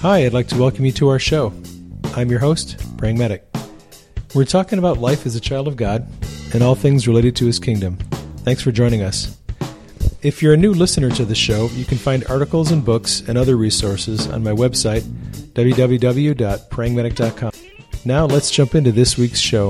Hi, I'd like to welcome you to our show. I'm your host, Praying Medic. We're talking about life as a child of God and all things related to His kingdom. Thanks for joining us. If you're a new listener to the show, you can find articles and books and other resources on my website, www.prayingmedic.com. Now let's jump into this week's show.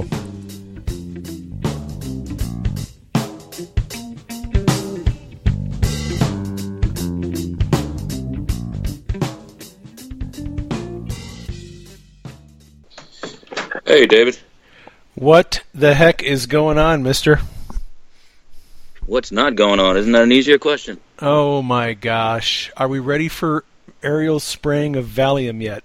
Hey, David. What the heck is going on, mister? What's not going on? Isn't that an easier question? Oh my gosh. Are we ready for Ariel's spraying of Valium yet?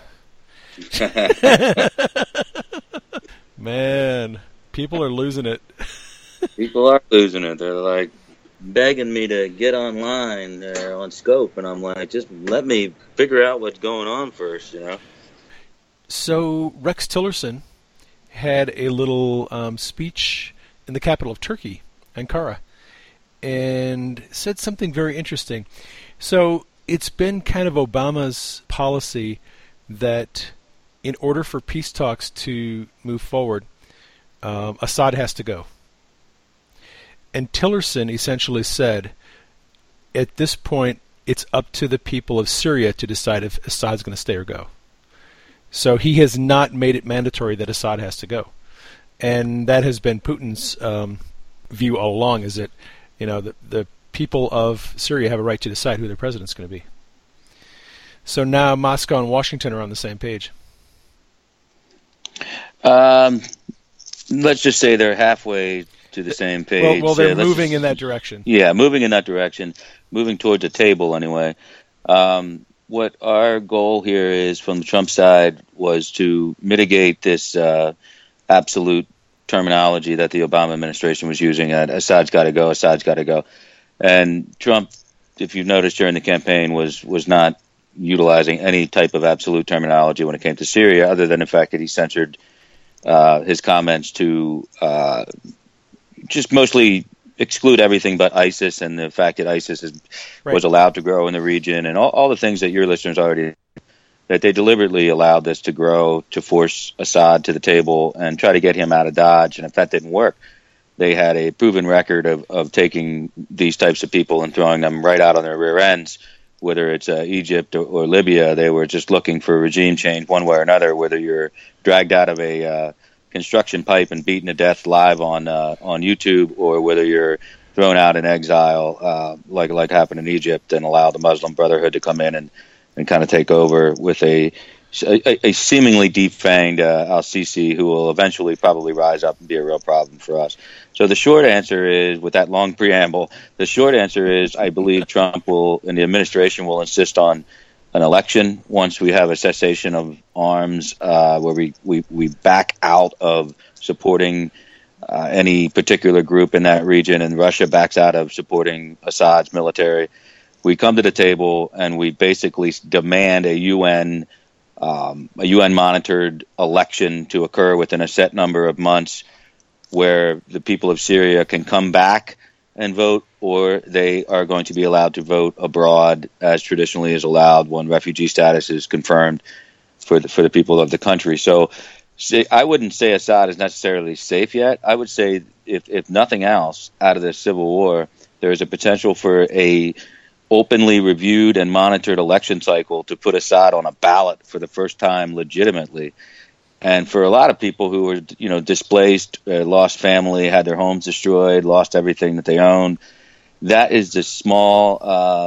Man, people are losing it. People are losing it. They're like begging me to get online on Scope, and I'm like, just let me figure out what's going on first, you know? So Rex Tillerson had a little speech in the capital of Turkey, Ankara, and said something very interesting. So it's been kind of Obama's policy that in order for peace talks to move forward, Assad has to go. And Tillerson essentially said, at this point, it's up to the people of Syria to decide if Assad's going to stay or go. So he has not made it mandatory that Assad has to go. And that has been Putin's view all along, is that, you know, the people of Syria have a right to decide who their president's going to be. So now Moscow and Washington are on the same page. Let's just say they're halfway to the same page. Well, they're moving in that direction. Yeah, moving in that direction, moving towards a table anyway. What our goal here is from the Trump side was to mitigate this absolute terminology that the Obama administration was using at Assad's got to go, Assad's got to go. And Trump, if you've noticed during the campaign, was not utilizing any type of absolute terminology when it came to Syria, other than the fact that he censored his comments to just mostly exclude everything but ISIS and the fact that ISIS was allowed to grow in the region and all the things that your listeners already, that they deliberately allowed this to grow to force Assad to the table and try to get him out of Dodge. And if that didn't work, they had a proven record of taking these types of people and throwing them right out on their rear ends, whether it's Egypt or Libya. They were just looking for regime change one way or another, whether you're dragged out of a construction pipe and beaten to death live on YouTube, or whether you're thrown out in exile, like happened in Egypt, and allow the Muslim Brotherhood to come in and kind of take over with a seemingly defanged al-Sisi, who will eventually probably rise up and be a real problem for us. So the short answer is, with that long preamble, the short answer is I believe Trump will, and the administration will, insist on an election once we have a cessation of arms, where we back out of supporting any particular group in that region, and Russia backs out of supporting Assad's military. We come to the table and we basically demand a UN monitored election to occur within a set number of months, where the people of Syria can come back and vote, or they are going to be allowed to vote abroad, as traditionally is allowed when refugee status is confirmed for the people of the country. So I wouldn't say Assad is necessarily safe yet. I would say, if nothing else, out of this civil war, there is a potential for a openly reviewed and monitored election cycle to put Assad on a ballot for the first time legitimately. And for a lot of people who were, displaced, lost family, had their homes destroyed, lost everything that they owned, that is the small,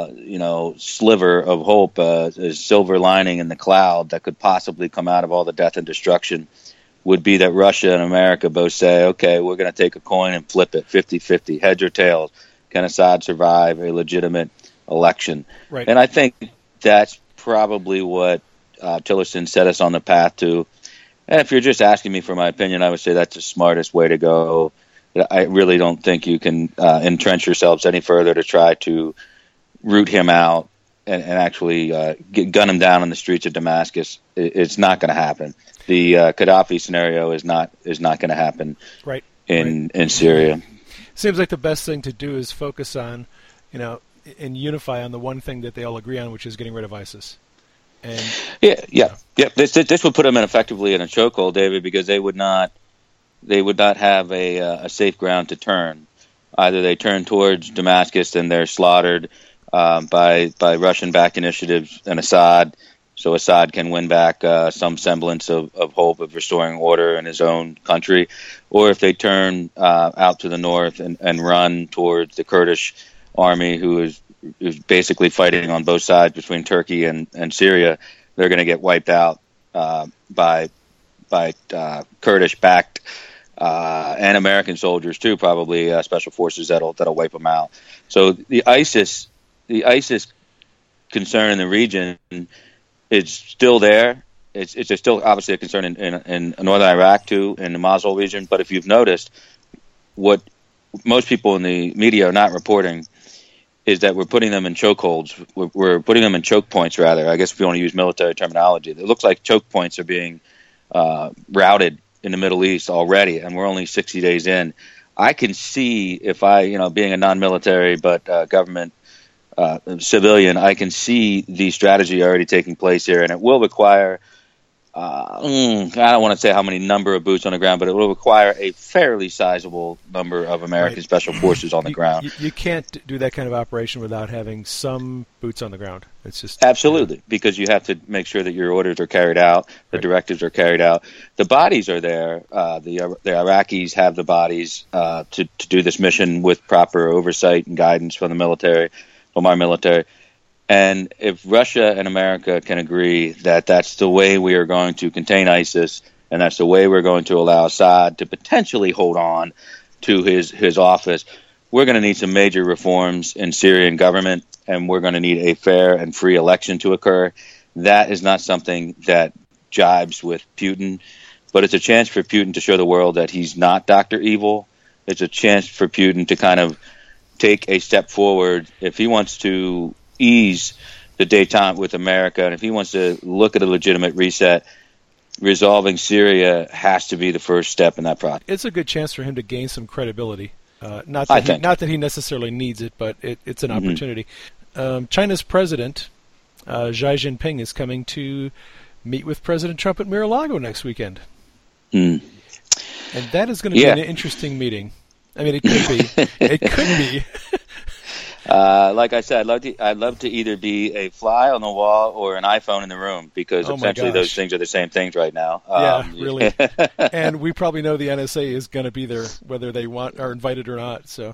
sliver of hope, a silver lining in the cloud that could possibly come out of all the death and destruction, would be that Russia and America both say, okay, we're going to take a coin and flip it 50-50, heads or tails. Can Assad survive a legitimate election? Right. And I think that's probably what Tillerson set us on the path to. And if you're just asking me for my opinion, I would say that's the smartest way to go. I really don't think you can entrench yourselves any further to try to root him out and actually gun him down on the streets of Damascus. It's not going to happen. The Gaddafi scenario is not going to happen in Syria. Seems like the best thing to do is focus on, and unify on the one thing that they all agree on, which is getting rid of ISIS. And Yeah. This would put them effectively in a chokehold, David, because they would not have a safe ground to turn. Either they turn towards Damascus and they're slaughtered by Russian-backed initiatives and Assad, so Assad can win back some semblance of hope of restoring order in his own country, or if they turn out to the north and run towards the Kurdish army, who is basically fighting on both sides between Turkey and Syria, they're going to get wiped out by Kurdish-backed and American soldiers too, probably special forces that'll wipe them out. So the ISIS concern in the region is still there. It's still obviously a concern in northern Iraq too, in the Mosul region. But if you've noticed, what most people in the media are not reporting is that we're putting them in chokeholds. We're putting them in choke points, rather. I guess if you want to use military terminology, it looks like choke points are being routed in the Middle East already, and we're only 60 days in. I can see, if I, being a non-military but government civilian, I can see the strategy already taking place here, and it will require, I don't want to say how many number of boots on the ground, but it will require a fairly sizable number of American special forces on the ground. You can't do that kind of operation without having some boots on the ground. It's just absolutely, because you have to make sure that your orders are carried out, the directives are carried out. The bodies are there. The Iraqis have the bodies to do this mission with proper oversight and guidance from the military, from our military. And if Russia and America can agree that that's the way we are going to contain ISIS, and that's the way we're going to allow Assad to potentially hold on to his office, we're going to need some major reforms in Syrian government, and we're going to need a fair and free election to occur. That is not something that jibes with Putin, but it's a chance for Putin to show the world that he's not Dr. Evil. It's a chance for Putin to kind of take a step forward if he wants to ease the détente with America, and if he wants to look at a legitimate reset. Resolving Syria has to be the first step in that process. It's a good chance for him to gain some credibility. Not that he necessarily needs it, but it's an opportunity. China's president, Xi Jinping, is coming to meet with President Trump at Mar-a-Lago next weekend. And that is going to be an interesting meeting. I mean, it could be. It could be. Like I said, I'd love to either be a fly on the wall or an iPhone in the room, because essentially those things are the same things right now. Really. And we probably know the NSA is going to be there, whether they are invited or not. So,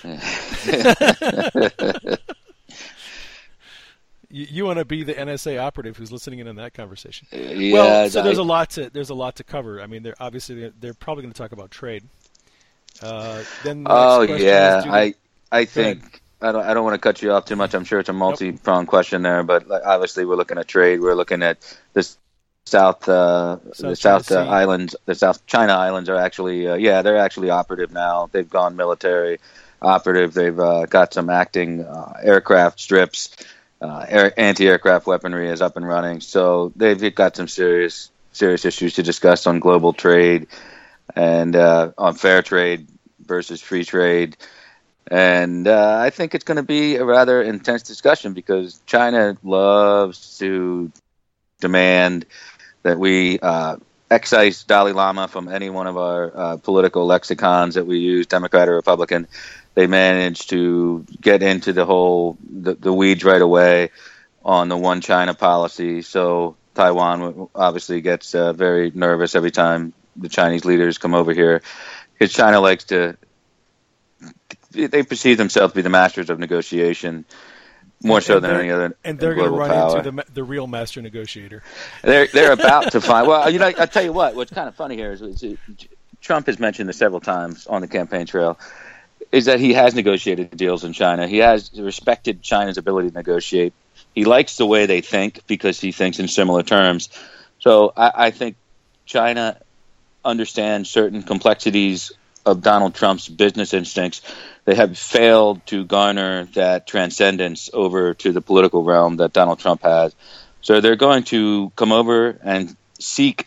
you want to be the NSA operative who's listening in on that conversation? Well, so there's a lot to cover. I mean, they're probably going to talk about trade. Then I think. I don't want to cut you off too much. I'm sure it's a multi-pronged question there, but obviously we're looking at trade. We're looking at the South Islands. The South China Islands are actually, they're actually operative now. They've gone military operative. They've got some acting aircraft strips. Anti-aircraft weaponry is up and running. So they've got some serious issues to discuss on global trade and on fair trade versus free trade. And I think it's going to be a rather intense discussion, because China loves to demand that we excise Dalai Lama from any one of our political lexicons that we use, Democrat or Republican. They manage to get into the weeds right away on the one China policy. So Taiwan obviously gets very nervous every time the Chinese leaders come over here, because China likes to. They perceive themselves to be the masters of negotiation, more so than any other. And they're going to run into the real master negotiator. They're about to find. Well, I tell you what. What's kind of funny here is Trump has mentioned this several times on the campaign trail, is that he has negotiated deals in China. He has respected China's ability to negotiate. He likes the way they think, because he thinks in similar terms. So I think China understands certain complexities of Donald Trump's business instincts. They have failed to garner that transcendence over to the political realm that Donald Trump has. So they're going to come over and seek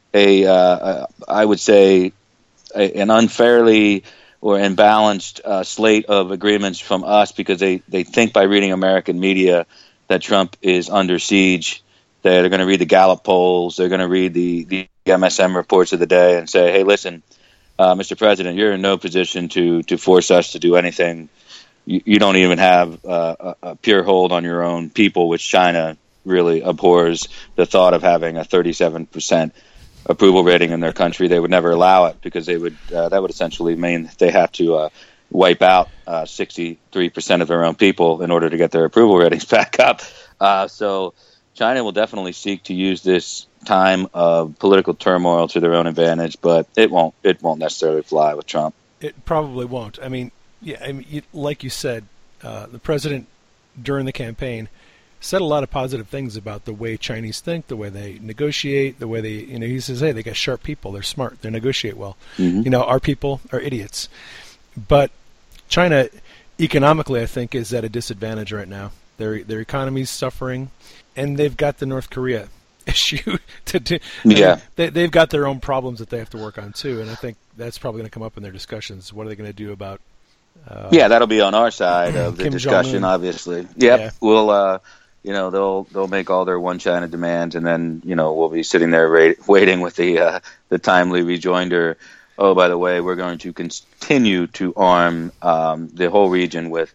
I would say, an unfairly or imbalanced slate of agreements from us, because they think by reading American media that Trump is under siege, They're going to read the Gallup polls. They're going to read the MSM reports of the day and say, hey, listen, Mr. President, you're in no position to force us to do anything. You don't even have a pure hold on your own people, which China really abhors the thought of having a 37% approval rating in their country. They would never allow it because that would essentially mean they have to wipe out 63% of their own people in order to get their approval ratings back up. So China will definitely seek to use this time of political turmoil to their own advantage, but it won't necessarily fly with Trump. It probably won't. Like you said, the president during the campaign said a lot of positive things about the way Chinese think, the way they negotiate, the way they, he says, hey, they got sharp people, they're smart, they negotiate well. Mm-hmm. Our people are idiots. But China, economically, I think, is at a disadvantage right now. Their economy's suffering, and they've got the North Korea issue they've got their own problems that they have to work on too, and I think that's probably going to come up in their discussions. What are they going to do about that'll be on our side of the Kim discussion, Jong-un. obviously. Yep. Yeah. We'll they'll make all their one China demands, and then we'll be sitting there waiting with the timely rejoinder. Oh, by the way, we're going to continue to arm the whole region with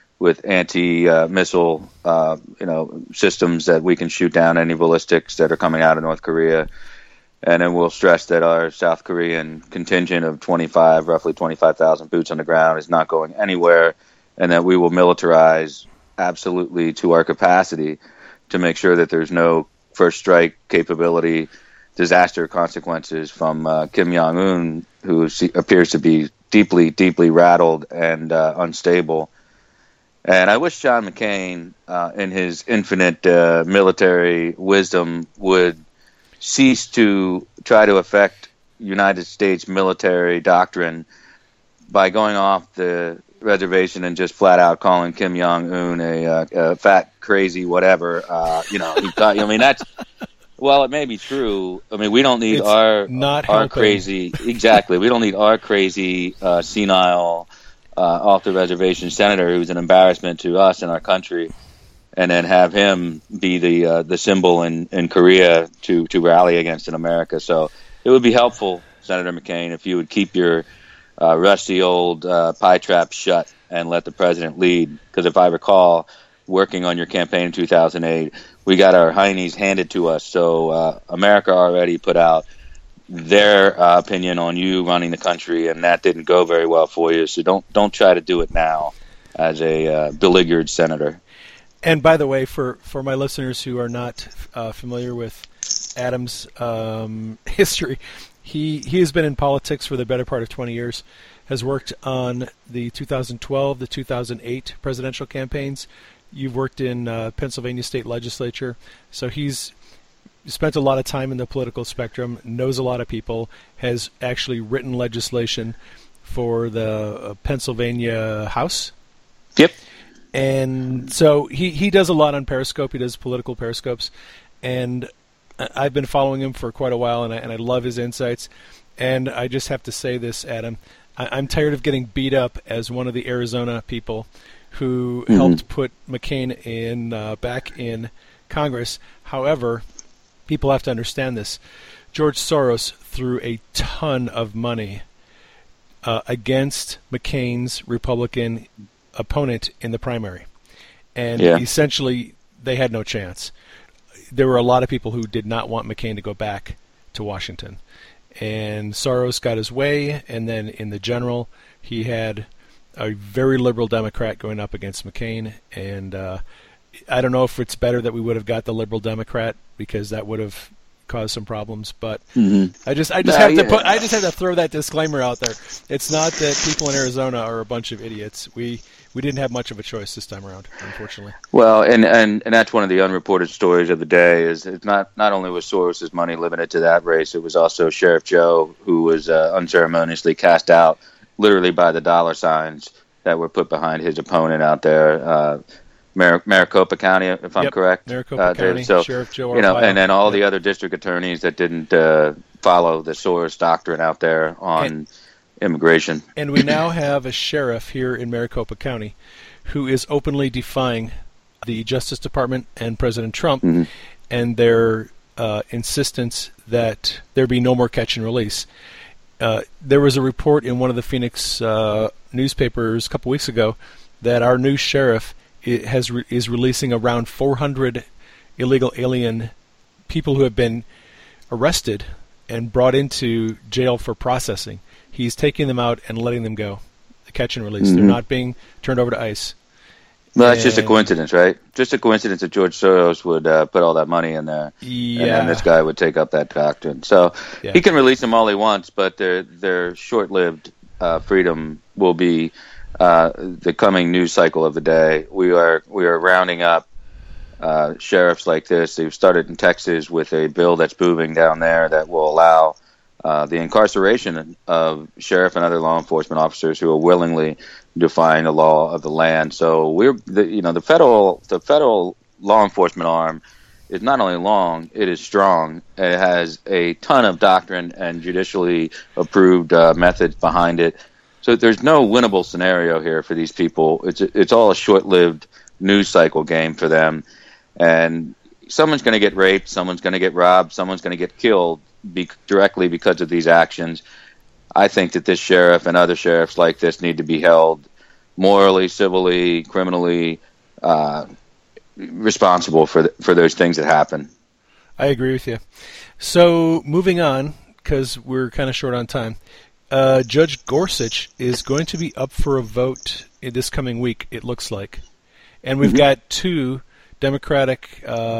anti-missile systems that we can shoot down any ballistics that are coming out of North Korea. And then we'll stress that our South Korean contingent of roughly 25,000 boots on the ground is not going anywhere, and that we will militarize absolutely to our capacity to make sure that there's no first strike capability disaster consequences from Kim Jong-un, who appears to be deeply, deeply rattled and unstable. And I wish John McCain, in his infinite military wisdom, would cease to try to affect United States military doctrine by going off the reservation and just flat out calling Kim Jong-un a fat, crazy, whatever. That's, well, it may be true. I mean, we don't need our crazy, exactly. We don't need our crazy, senile, off the reservation senator who's an embarrassment to us and our country, and then have him be the symbol in Korea to rally against in America. So it would be helpful, Senator McCain, if you would keep your rusty old pie trap shut and let the president lead. Because if I recall, working on your campaign in 2008, we got our heinies handed to us. So America already put out their opinion on you running the country, and that didn't go very well for you. So don't try to do it now as a beleaguered senator. And by the way, for my listeners who are not familiar with Adam's history, he has been in politics for the better part of 20 years, has worked on the 2012, the 2008 presidential campaigns. You've worked in Pennsylvania state legislature, so he's spent a lot of time in the political spectrum, knows a lot of people, has actually written legislation for the Pennsylvania House. Yep. And so he does a lot on Periscope. He does political Periscopes. And I've been following him for quite a while, and I love his insights. And I just have to say this, Adam. I'm tired of getting beat up as one of the Arizona people who helped put McCain back in Congress. However, people have to understand this. George Soros threw a ton of money against McCain's Republican opponent in the primary. And essentially, they had no chance. There were a lot of people who did not want McCain to go back to Washington. And Soros got his way, and then in the general, he had a very liberal Democrat going up against McCain. And I don't know if it's better that we would have got the liberal Democrat, because that would have caused some problems. But I just have to throw that disclaimer out there. It's not that people in Arizona are a bunch of idiots. We didn't have much of a choice this time around, unfortunately. Well, and that's one of the unreported stories of the day. Is it's not only was Soros's money limited to that race, it was also Sheriff Joe, who was unceremoniously cast out, literally by the dollar signs that were put behind his opponent out there. Maricopa County, if I'm correct. Maricopa County, so, Sheriff Joe Arpaio. And then all the other district attorneys that didn't follow the Soros doctrine out there on immigration. And we now have a sheriff here in Maricopa County who is openly defying the Justice Department and President Trump. and their insistence that there be no more catch and release. There was a report in one of the Phoenix newspapers a couple weeks ago that our new sheriff is releasing around 400 illegal alien people who have been arrested and brought into jail for processing. He's taking them out and letting them go, the catch and release. Mm-hmm. They're not being turned over to ICE. Well, that's just a coincidence, right? Just a coincidence that George Soros would put all that money in there, and then this guy would take up that doctrine. So he can release them all he wants, but their short-lived freedom will be the coming news cycle of the day. We are rounding up sheriffs like this. They've started in Texas with a bill that's moving down there that will allow the incarceration of sheriff and other law enforcement officers who are willingly defying the law of the land. So the federal law enforcement arm is not only long, it is strong. It has a ton of doctrine and judicially approved methods behind it. So there's no winnable scenario here for these people. It's all a short-lived news cycle game for them. And someone's going to get raped, someone's going to get robbed, someone's going to get killed directly because of these actions. I think that this sheriff and other sheriffs like this need to be held morally, civilly, criminally responsible for those things that happen. I agree with you. So moving on, because we're kind of short on time, Judge Gorsuch is going to be up for a vote this coming week, it looks like. And we've got two Democratic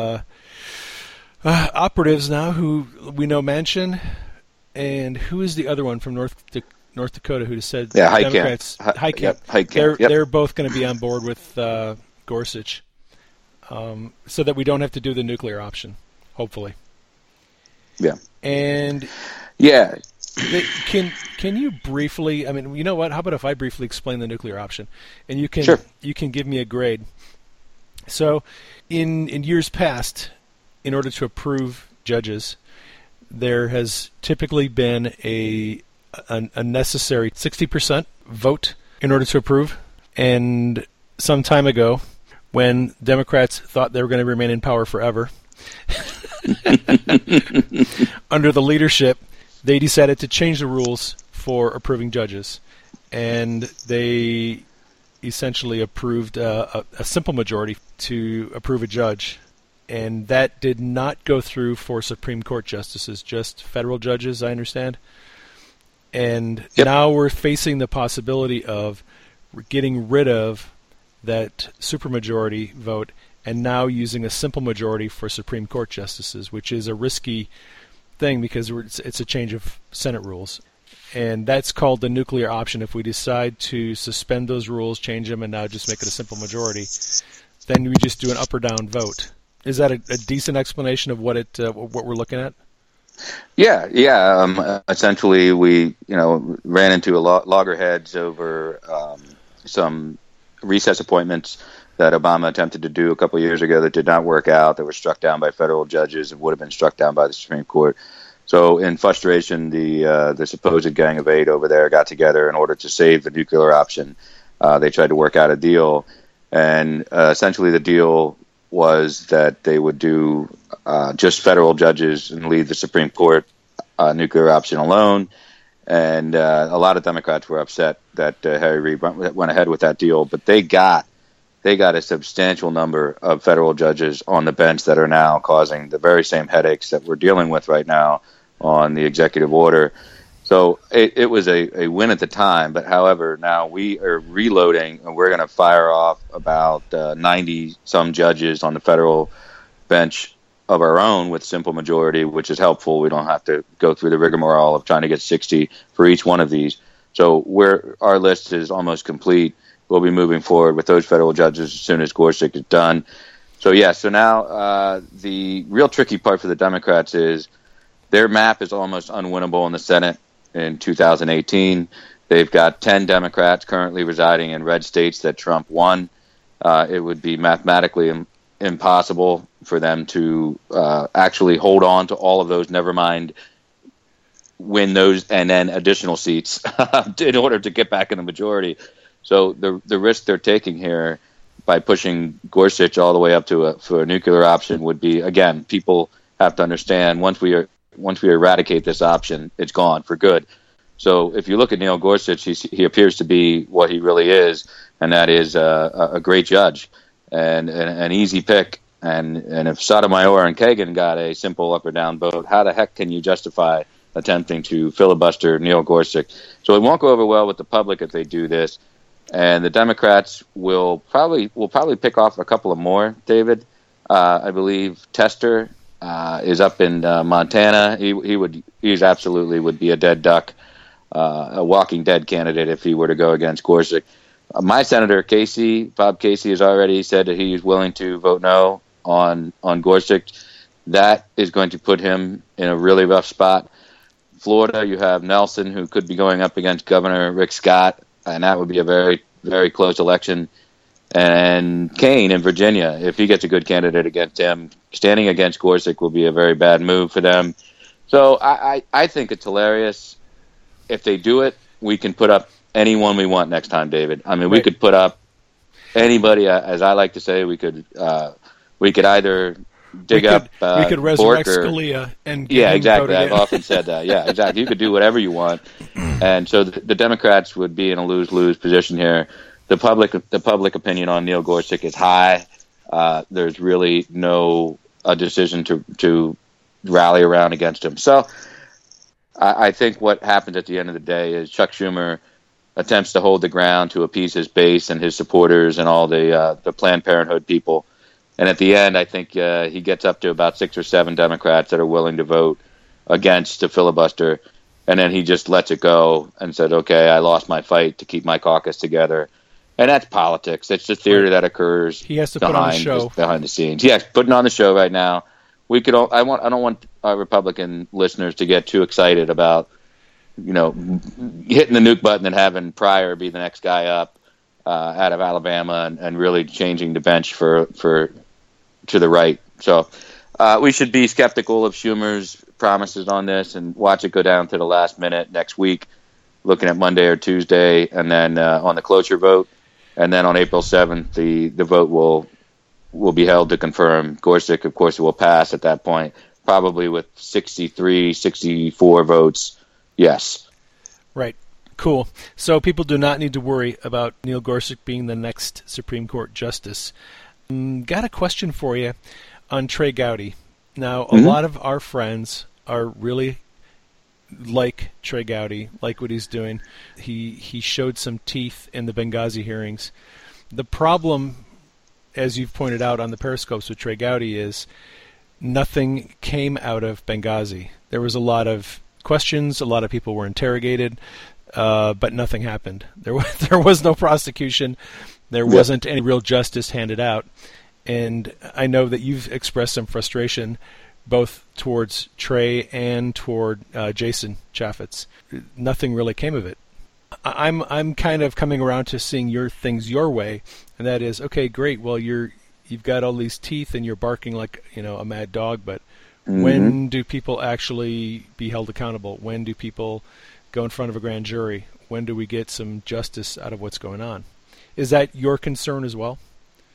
operatives now who we know Manchin, and who is the other one from North Dakota who said Democrats? Heitkamp. They're both going to be on board with Gorsuch, so that we don't have to do the nuclear option, hopefully. Yeah. And can you briefly? I mean, you know what? How about if I briefly explain the nuclear option, and you can give me a grade. So, in years past, in order to approve judges, there has typically been a necessary 60% vote in order to approve. And some time ago, when Democrats thought they were going to remain in power forever, under the leadership, they decided to change the rules for approving judges. And they essentially approved a simple majority to approve a judge. And that did not go through for Supreme Court justices, just federal judges, I understand. And now we're facing the possibility of getting rid of that supermajority vote and now using a simple majority for Supreme Court justices, which is a risky thing because it's a change of Senate rules. And that's called the nuclear option. If we decide to suspend those rules, change them, and now just make it a simple majority, then we just do an up or down vote. Is that a decent explanation of what we're looking at? Yeah. Essentially, we ran into loggerheads over some recess appointments that Obama attempted to do a couple of years ago that did not work out. That were struck down by federal judges and would have been struck down by the Supreme Court. So, in frustration, the supposed Gang of Eight over there got together in order to save the nuclear option. They tried to work out a deal, and essentially the deal was that they would do just federal judges and leave the Supreme Court nuclear option alone. And a lot of Democrats were upset that Harry Reid went ahead with that deal, but they got a substantial number of federal judges on the bench that are now causing the very same headaches that we're dealing with right now on the executive order. So it was a win at the time, but however, now we are reloading and we're going to fire off about 90-some judges on the federal bench of our own with simple majority, which is helpful. We don't have to go through the rigmarole of trying to get 60 for each one of these. So our list is almost complete. We'll be moving forward with those federal judges as soon as Gorsuch is done. So now the real tricky part for the Democrats is their map is almost unwinnable in the Senate. In 2018, they've got 10 Democrats currently residing in red states that Trump won. It would be mathematically impossible for them to actually hold on to all of those, never mind win those and then additional seats in order to get back in the majority. So the risk they're taking here by pushing Gorsuch all the way up to for a nuclear option would be, again, people have to understand once we eradicate this option, it's gone for good. So if you look at Neil Gorsuch, he appears to be what he really is, and that is a great judge and an easy pick. And if Sotomayor and Kagan got a simple up or down vote, how the heck can you justify attempting to filibuster Neil Gorsuch? So it won't go over well with the public if they do this. And the Democrats will probably pick off a couple of more, David. I believe Tester is up in Montana. He's absolutely would be a dead duck, a walking dead candidate if he were to go against Gorsuch. My Senator Bob Casey, has already said that he's willing to vote no on Gorsuch. That is going to put him in a really rough spot. Florida, you have Nelson, who could be going up against Governor Rick Scott, and that would be a very, very close election. And Kane in Virginia, if he gets a good candidate against him, standing against Gorsuch will be a very bad move for them. So I think it's hilarious. If they do it, we can put up anyone we want next time, David. I mean, we could put up anybody, as I like to say. We could either we could resurrect Scalia and exactly. I've often said that. Yeah, exactly. You could do whatever you want, and so the Democrats would be in a lose-lose position here. The public opinion on Neil Gorsuch is high. There's really no decision to rally around against him. So I think what happens at the end of the day is Chuck Schumer attempts to hold the ground to appease his base and his supporters and all the Planned Parenthood people. And at the end, I think he gets up to about 6 or 7 Democrats that are willing to vote against the filibuster. And then he just lets it go and said, okay, I lost my fight to keep my caucus together. And that's politics. It's the theater that occurs. He has to put on the show behind the scenes. Yeah, putting on the show right now. I don't want our Republican listeners to get too excited about, hitting the nuke button and having Pryor be the next guy up out of Alabama and really changing the bench for to the right. So we should be skeptical of Schumer's promises on this and watch it go down to the last minute next week, looking at Monday or Tuesday, and then on the cloture vote. And then on April 7th, the vote will be held to confirm Gorsuch. Of course, it will pass at that point, probably with 63, 64 votes. Yes. Right. Cool. So people do not need to worry about Neil Gorsuch being the next Supreme Court justice. Got a question for you on Trey Gowdy. Now, a lot of our friends are really like Trey Gowdy, like what he's doing. He showed some teeth in the Benghazi hearings. The problem, as you've pointed out on the Periscopes with Trey Gowdy, is nothing came out of Benghazi. There was a lot of questions, a lot of people were interrogated, but nothing happened. There was no prosecution. There wasn't any real justice handed out. And I know that you've expressed some frustration both towards Trey and toward Jason Chaffetz. Nothing really came of it. I'm kind of coming around to seeing things your way, and that is, okay, great. Well, you've got all these teeth and you're barking like a mad dog, but when do people actually be held accountable? When do people go in front of a grand jury? When do we get some justice out of what's going on? Is that your concern as well?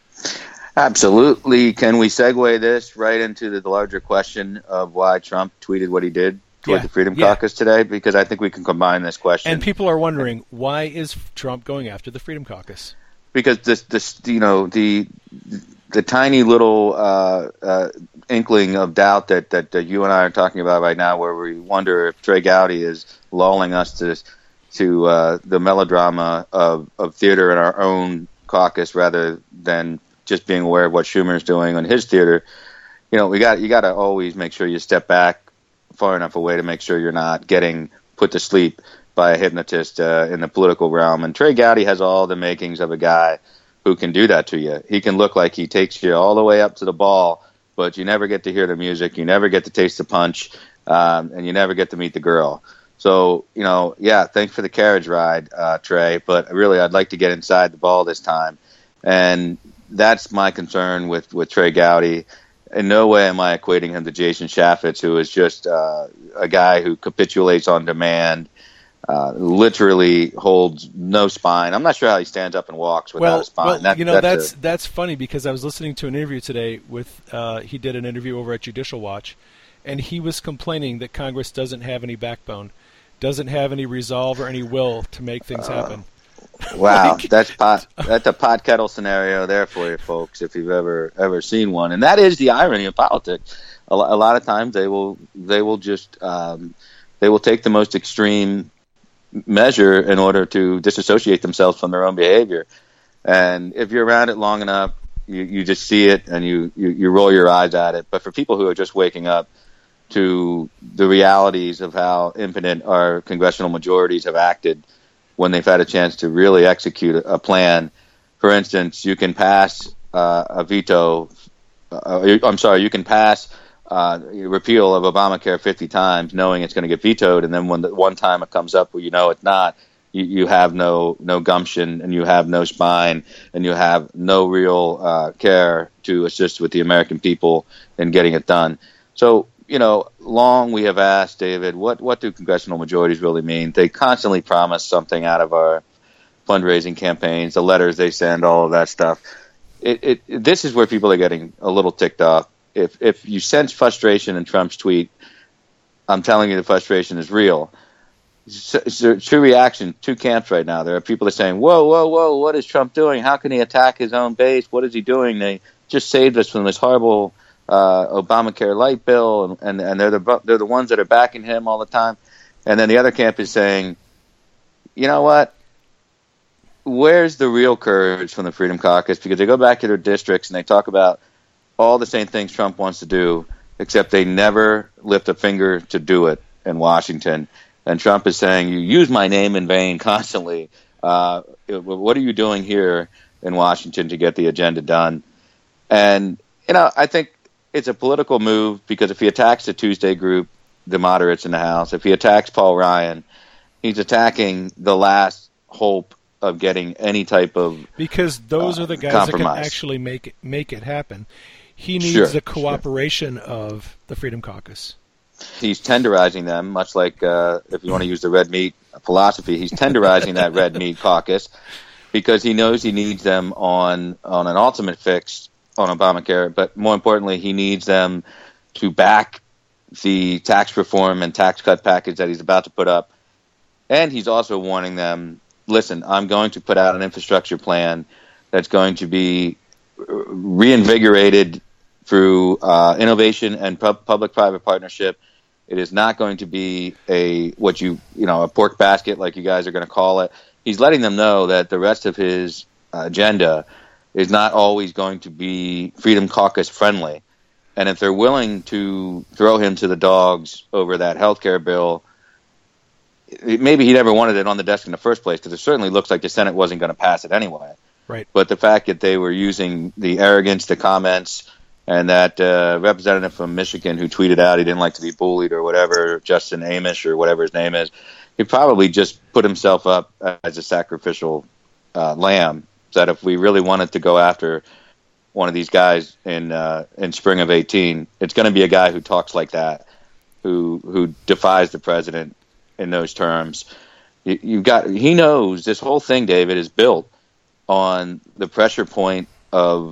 Absolutely. Can we segue this right into the larger question of why Trump tweeted what he did toward the Freedom Caucus today? Because I think we can combine this question. And people are wondering, why is Trump going after the Freedom Caucus? Because the tiny little inkling of doubt that you and I are talking about right now, where we wonder if Trey Gowdy is lulling us to the melodrama of theater in our own caucus rather than just being aware of what Schumer is doing on his theater. You got to always make sure you step back far enough away to make sure you're not getting put to sleep by a hypnotist in the political realm. And Trey Gowdy has all the makings of a guy who can do that to you. He can look like he takes you all the way up to the ball, but you never get to hear the music, you never get to taste the punch, and you never get to meet the girl. So, thanks for the carriage ride, Trey, but really I'd like to get inside the ball this time. And that's my concern with Trey Gowdy. In no way am I equating him to Jason Chaffetz, who is just a guy who capitulates on demand, literally holds no spine. I'm not sure how he stands up and walks without a spine. That's funny because I was listening to an interview today with he did an interview over at Judicial Watch, and he was complaining that Congress doesn't have any backbone, doesn't have any resolve or any will to make things happen. Wow, that's a pot kettle scenario there for you folks, if you've ever seen one. And that is the irony of politics. A lot of times they will just they will take the most extreme measure in order to disassociate themselves from their own behavior. And if you're around it long enough, you just see it and you roll your eyes at it. But for people who are just waking up to the realities of how impotent our congressional majorities have acted when they've had a chance to really execute a plan. For instance, you can pass a veto. You can pass repeal of Obamacare 50 times, knowing it's going to get vetoed, and then when the one time it comes up where you know it's not, you have no gumption, and you have no spine, and you have no real care to assist with the American people in getting it done. So, long we have asked, David, what do congressional majorities really mean? They constantly promise something out of our fundraising campaigns, the letters they send, all of that stuff. This is where people are getting a little ticked off. If you sense frustration in Trump's tweet, I'm telling you the frustration is real. So, true reaction, two camps right now. There are people that are saying, whoa, what is Trump doing? How can he attack his own base? What is he doing? They just saved us from this horrible Obamacare light bill, and they're the ones that are backing him all the time. And then the other camp is saying, you know what? Where's the real courage from the Freedom Caucus? Because they go back to their districts and they talk about all the same things Trump wants to do, except they never lift a finger to do it in Washington. And Trump is saying, you use my name in vain constantly. What are you doing here in Washington to get the agenda done? And, I think it's a political move because if he attacks the Tuesday group, the moderates in the House, if he attacks Paul Ryan, he's attacking the last hope of getting any type of because those are the guys compromise. That can actually make it happen. He needs the cooperation of the Freedom Caucus. He's tenderizing them, much like if you want to use the red meat philosophy, he's tenderizing that red meat caucus because he knows he needs them on an ultimate fix on Obamacare, but more importantly, he needs them to back the tax reform and tax cut package that he's about to put up. And he's also warning them, listen, I'm going to put out an infrastructure plan that's going to be reinvigorated through innovation and public-private partnership. It is not going to be a pork basket like you guys are going to call it. He's letting them know that the rest of his agenda is not always going to be Freedom Caucus friendly. And if they're willing to throw him to the dogs over that health care bill, maybe he never wanted it on the desk in the first place because it certainly looks like the Senate wasn't going to pass it anyway. Right. But the fact that they were using the arrogance, the comments, and that representative from Michigan who tweeted out he didn't like to be bullied or whatever, Justin Amish or whatever his name is, he probably just put himself up as a sacrificial lamb. That if we really wanted to go after one of these guys in spring of 2018, it's going to be a guy who talks like that, who defies the president in those terms. He knows this whole thing, David, is built on the pressure point of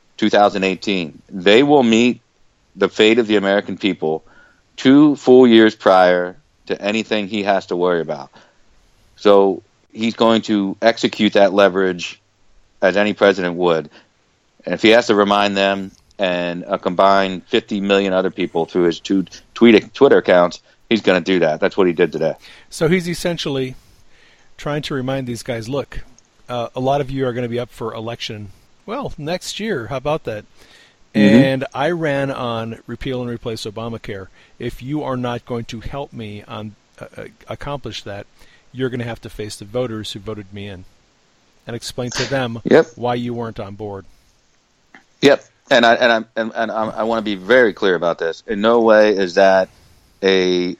2018. They will meet the fate of the American people 2 full years prior to anything he has to worry about. So he's going to execute that leverage as any president would. And if he has to remind them and a combined 50 million other people through his two Twitter accounts, he's going to do that. That's what he did today. So he's essentially trying to remind these guys, look, a lot of you are going to be up for election, well, next year. How about that? And I ran on repeal and replace Obamacare. If you are not going to help me on accomplish that, you're going to have to face the voters who voted me in and explain to them why you weren't on board. Yep. And I want to be very clear about this. In no way is that an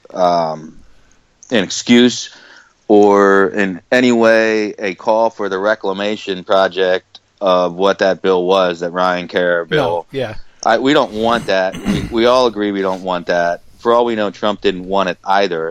excuse or in any way a call for the reclamation project of what that bill was, that Ryan Care bill. No, yeah. We don't want that. We all agree we don't want that. For all we know, Trump didn't want it either.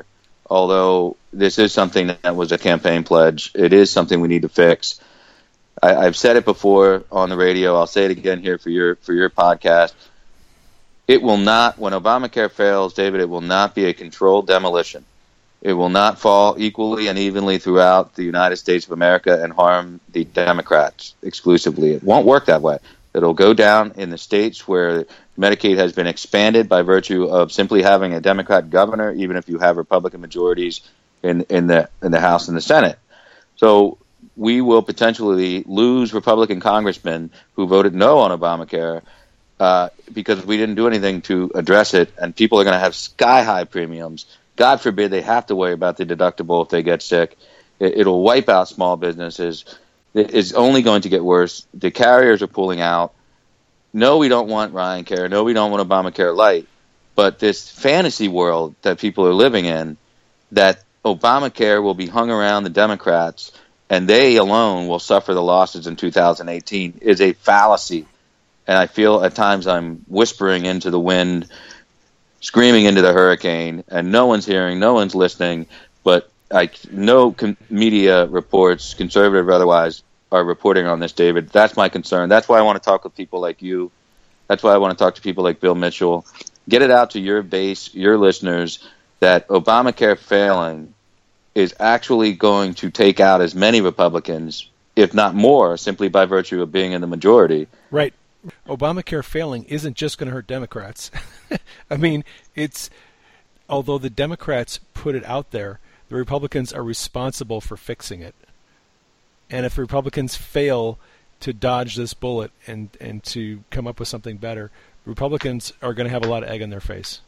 although this is something that was a campaign pledge. It is something we need to fix. I've said it before on the radio. I'll say it again here for your podcast. It will not, when Obamacare fails, David, it will not be a controlled demolition. It will not fall equally and evenly throughout the United States of America and harm the Democrats exclusively. It won't work that way. It'll go down in the states where Medicaid has been expanded by virtue of simply having a Democrat governor, even if you have Republican majorities in the House and the Senate. So we will potentially lose Republican congressmen who voted no on Obamacare because we didn't do anything to address it, and people are going to have sky-high premiums. God forbid they have to worry about the deductible if they get sick. It'll wipe out small businesses. It's only going to get worse. The carriers are pulling out. No, we don't want Ryan Care. No, we don't want Obamacare Light. But this fantasy world that people are living in, that Obamacare will be hung around the Democrats and they alone will suffer the losses in 2018, is a fallacy. And I feel at times I'm whispering into the wind, screaming into the hurricane, and no one's hearing, no one's listening. But no media reports, conservative or otherwise, are reporting on this, David. That's my concern. That's why I want to talk with people like you. That's why I want to talk to people like Bill Mitchell. Get it out to your base, your listeners, that Obamacare failing is actually going to take out as many Republicans, if not more, simply by virtue of being in the majority. Right. Obamacare failing isn't just going to hurt Democrats. I mean, although the Democrats put it out there, the Republicans are responsible for fixing it. And if Republicans fail to dodge this bullet and to come up with something better, Republicans are going to have a lot of egg in their face.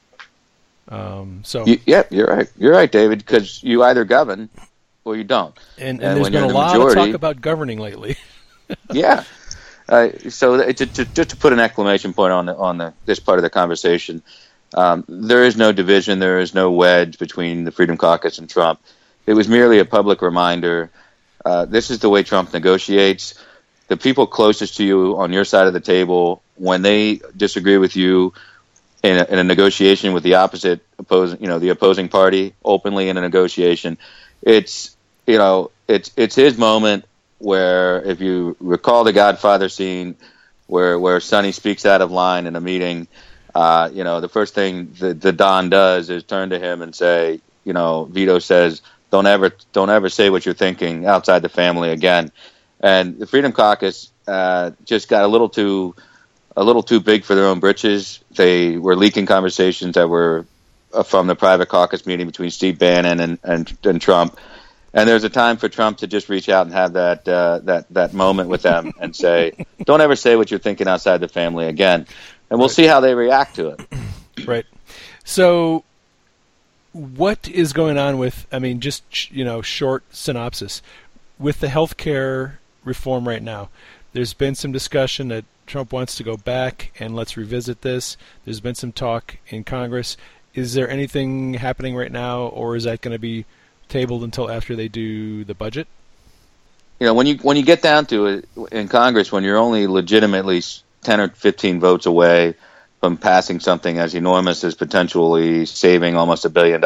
Yeah, you're right. You're right, David, because you either govern or you don't. And there's been a lot of talk about governing lately. Yeah. So just to put an exclamation point on this part of the conversation, there is no division, there is no wedge between the Freedom Caucus and Trump. It was merely a public reminder. This is the way Trump negotiates. The people closest to you on your side of the table, when they disagree with you in a negotiation with the opposing party, openly in a negotiation, it's his moment. Where, if you recall the Godfather scene, where Sonny speaks out of line in a meeting, the first thing the Don does is turn to him and say, Vito says, don't ever say what you're thinking outside the family again. And the Freedom Caucus just got a little too big for their own britches. They were leaking conversations that were from the private caucus meeting between Steve Bannon and Trump. And there's a time for Trump to just reach out and have that moment with them and say, don't ever say what you're thinking outside the family again. And we'll see how they react to it. Right. So what is going on with, just, short synopsis, with the healthcare reform right now? There's been some discussion that Trump wants to go back and let's revisit this. There's been some talk in Congress. Is there anything happening right now, or is that going to be tabled until after they do the budget? When you get down to it in Congress, when you're only legitimately 10 or 15 votes away from passing something as enormous as potentially saving almost $1 trillion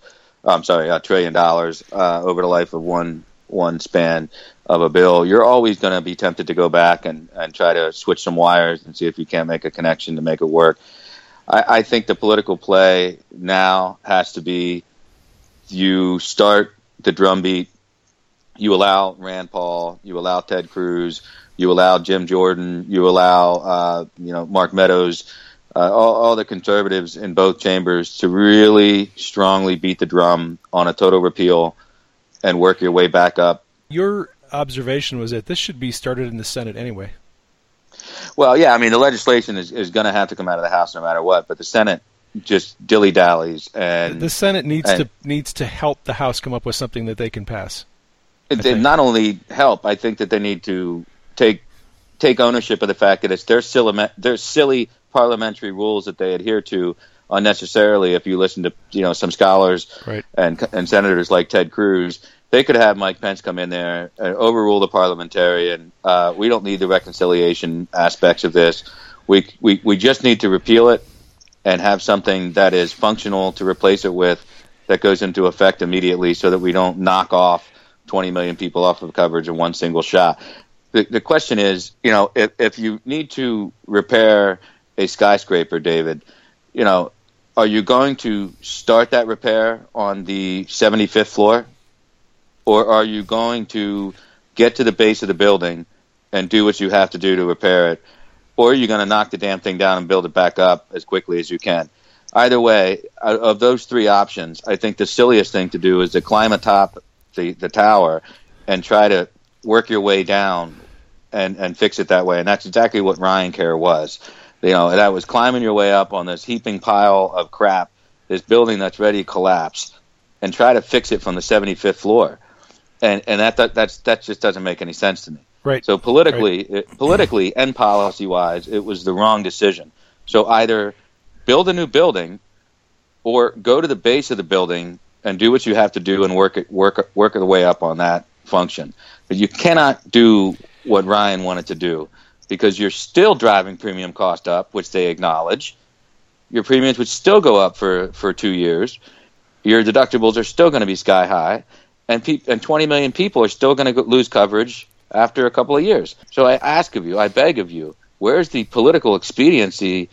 over the life of one span of a bill, you're always going to be tempted to go back and try to switch some wires and see if you can't make a connection to make it work. I think the political play now has to be, you start the drumbeat, you allow Rand Paul, you allow Ted Cruz, you allow Jim Jordan, you allow Mark Meadows, all the conservatives in both chambers to really strongly beat the drum on a total repeal and work your way back up. Your observation was that this should be started in the Senate anyway. Well, yeah, the legislation is going to have to come out of the House no matter what, but the Senate just dilly-dallies. And the Senate needs to help the House come up with something that they can pass. They not only help, I think that they need to take ownership of the fact that it's their silly parliamentary rules that they adhere to unnecessarily. If you listen to some scholars, right, and senators like Ted Cruz, they could have Mike Pence come in there and overrule the parliamentarian. We don't need the reconciliation aspects of this. We just need to repeal it and have something that is functional to replace it with, that goes into effect immediately so that we don't knock off 20 million people off of coverage in one single shot. The question is, if you need to repair a skyscraper, David, are you going to start that repair on the 75th floor? Or are you going to get to the base of the building and do what you have to do to repair it? Or are you going to knock the damn thing down and build it back up as quickly as you can? Either way, of those three options, I think the silliest thing to do is to climb atop the tower and try to work your way down and fix it that way. And that's exactly what RyanCare was. That was climbing your way up on this heaping pile of crap, this building that's ready to collapse, and try to fix it from the 75th floor. And that just doesn't make any sense to me. Right. So politically and policy-wise, it was the wrong decision. So either build a new building or go to the base of the building and do what you have to do and work the way up on that function. But you cannot do what Ryan wanted to do, because you're still driving premium cost up, which they acknowledge. Your premiums would still go up for 2 years. Your deductibles are still going to be sky high, and 20 million people are still going to lose coverage after a couple of years. So I beg of you, where's the political expediency?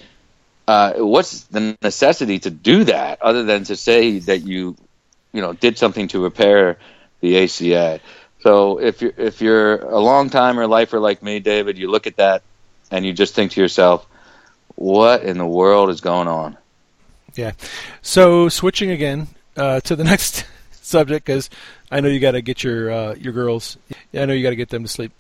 What's the necessity to do that, other than to say that you did something to repair the ACA? So if you're a long-timer lifer like me, David, you look at that and you just think to yourself, what in the world is going on? Yeah. So switching again to the next subject, because I know you got to get your girls. Yeah, I know you got to get them to sleep.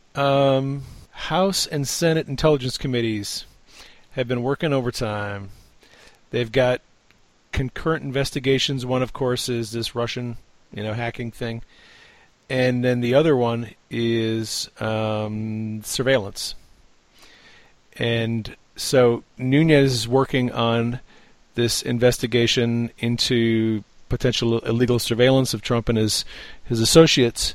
House and Senate Intelligence Committees have been working overtime. They've got concurrent investigations. One, of course, is this Russian, hacking thing. And then the other one is surveillance. And so Nunes is working on this investigation into potential illegal surveillance of Trump and his associates.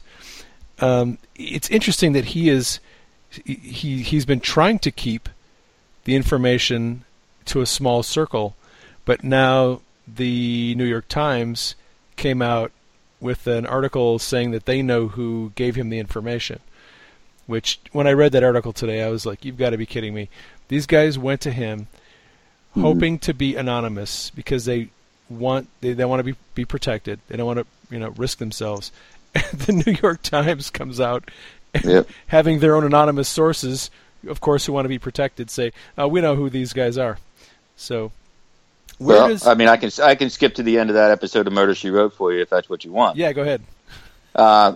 It's interesting that he's been trying to keep the information to a small circle, but now the New York Times came out with an article saying that they know who gave him the information, which when I read that article today, I was like, you've got to be kidding me. These guys went to him hoping to be anonymous because they want to be protected. They don't want to risk themselves. And the New York Times comes out and having their own anonymous sources, of course, who want to be protected, say, we know who these guys are. So I can skip to the end of that episode of Murder, She Wrote for you if that's what you want. Yeah, go ahead. I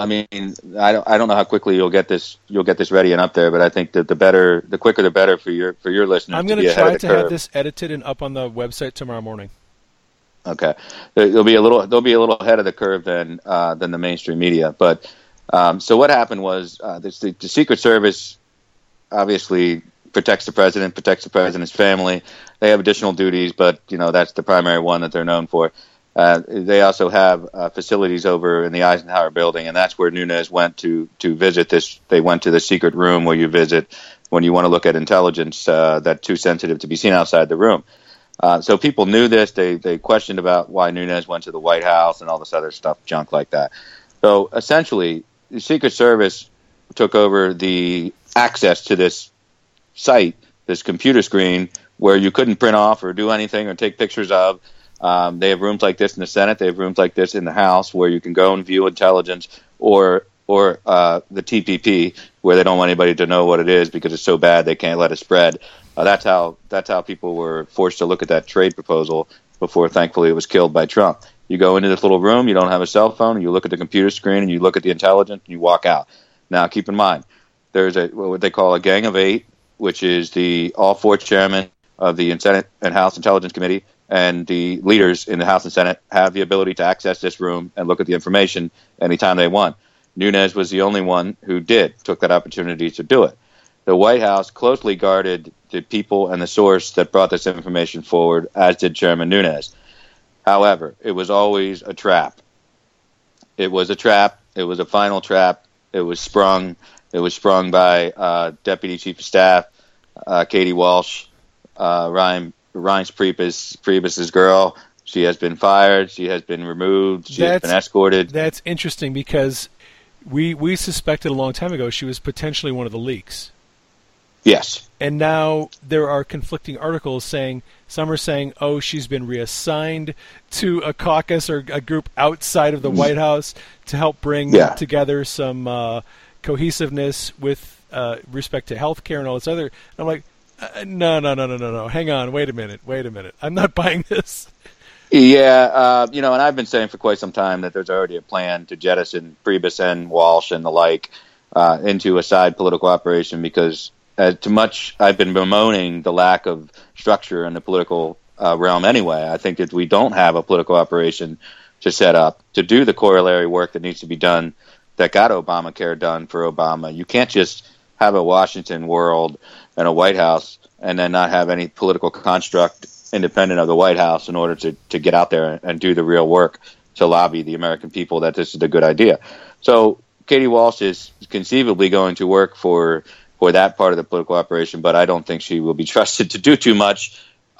don't know how quickly you'll get this ready and up there, but I think that the quicker the better for your listeners. I'm going to try to have this edited and up on the website tomorrow morning. Okay, they'll be a little ahead of the curve than the mainstream media. But so what happened was the Secret Service obviously protects the president's family. They have additional duties, but that's the primary one that they're known for. They also have facilities over in the Eisenhower building, and that's where Nunes went to visit this. They went to the secret room where you visit when you want to look at intelligence that's too sensitive to be seen outside the room. So people knew this. They questioned about why Nunes went to the White House and all this other stuff, junk like that. So essentially, the Secret Service took over the access to this site, this computer screen, where you couldn't print off or do anything or take pictures of. They have rooms like this in the Senate. They have rooms like this in the House where you can go and view intelligence, or the TPP, where they don't want anybody to know what it is because it's so bad they can't let it spread. That's how people were forced to look at that trade proposal before, thankfully, it was killed by Trump. You go into this little room, you don't have a cell phone, and you look at the computer screen, and you look at the intelligence, and you walk out. Now, keep in mind, there's what they call a Gang of Eight, which is all four chairmen of the Senate and House Intelligence Committee, and the leaders in the House and Senate have the ability to access this room and look at the information anytime they want. Nunes was the only one who took that opportunity to do it. The White House closely guarded the people and the source that brought this information forward, as did Chairman Nunes. However, it was always a trap. It was a trap. It was a final trap. It was sprung. It was sprung by Deputy Chief of Staff Katie Walsh, Reince Priebus's girl, She has been fired. She has been removed. She has been escorted. That's interesting because we suspected a long time ago she was potentially one of the leaks. Yes. And now there are conflicting articles saying, some are saying, oh, she's been reassigned to a caucus or a group outside of the White House to help bring together some cohesiveness with respect to health care and all this other. I'm like, no. Hang on. Wait a minute. I'm not buying this. Yeah, and I've been saying for quite some time that there's already a plan to jettison Priebus and Walsh and the like into a side political operation because too much I've been bemoaning the lack of structure in the political realm anyway. I think that we don't have a political operation to set up to do the corollary work that needs to be done that got Obamacare done for Obama. You can't just have a Washington world and a White House and then not have any political construct independent of the White House in order to get out there and do the real work to lobby the American people that this is a good idea. So Katie Walsh is conceivably going to work for that part of the political operation, but I don't think she will be trusted to do too much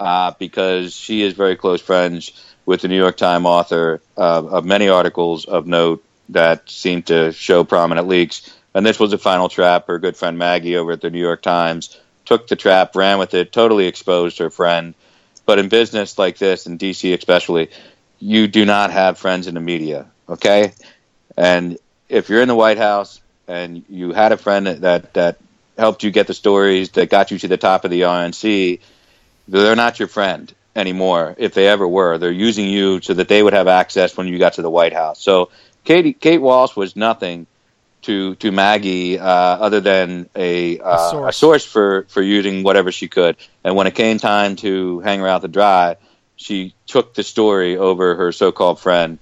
because she is very close friends with the New York Times author of many articles of note that seem to show prominent leaks. And this was a final trap. Her good friend Maggie over at the New York Times took the trap, ran with it, totally exposed her friend. But in business like this, in D.C. especially, you do not have friends in the media, okay? And if you're in the White House and you had a friend that helped you get the stories, that got you to the top of the RNC, they're not your friend anymore, if they ever were. They're using you so that they would have access when you got to the White House. So Kate Walsh was nothing to Maggie other than a source for using whatever she could. And when it came time to hang her out to dry, she took the story over her so-called friend.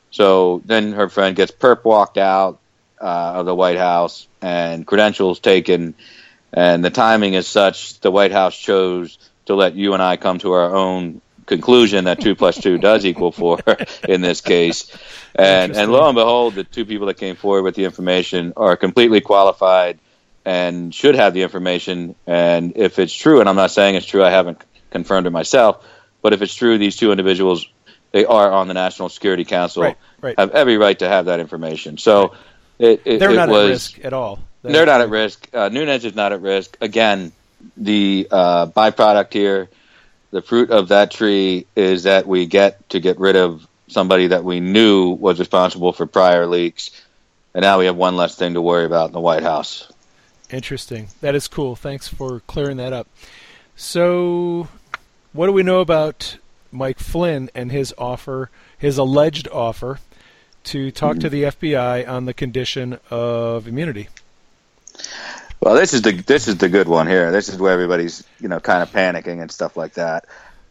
So then her friend gets perp walked out of the White House and credentials taken. And the timing is such the White House chose to let you and I come to our own conclusion that 2 + 2 does equal 4 in this case. And lo and behold, the two people that came forward with the information are completely qualified and should have the information. And if it's true, and I'm not saying it's true, I haven't confirmed it myself, but if it's true, these two individuals, they are on the National Security Council, right. have every right to have that information. So they're not at risk at all. They're not at risk. Nunes is not at risk. Again, the byproduct here, the fruit of that tree is that we get rid of somebody that we knew was responsible for prior leaks, and now we have one less thing to worry about in the White House. Interesting. That is cool. Thanks for clearing that up. So, what do we know about Mike Flynn and his alleged offer to talk to the FBI on the condition of immunity? Well, this is the good one here. This is where everybody's kind of panicking and stuff like that.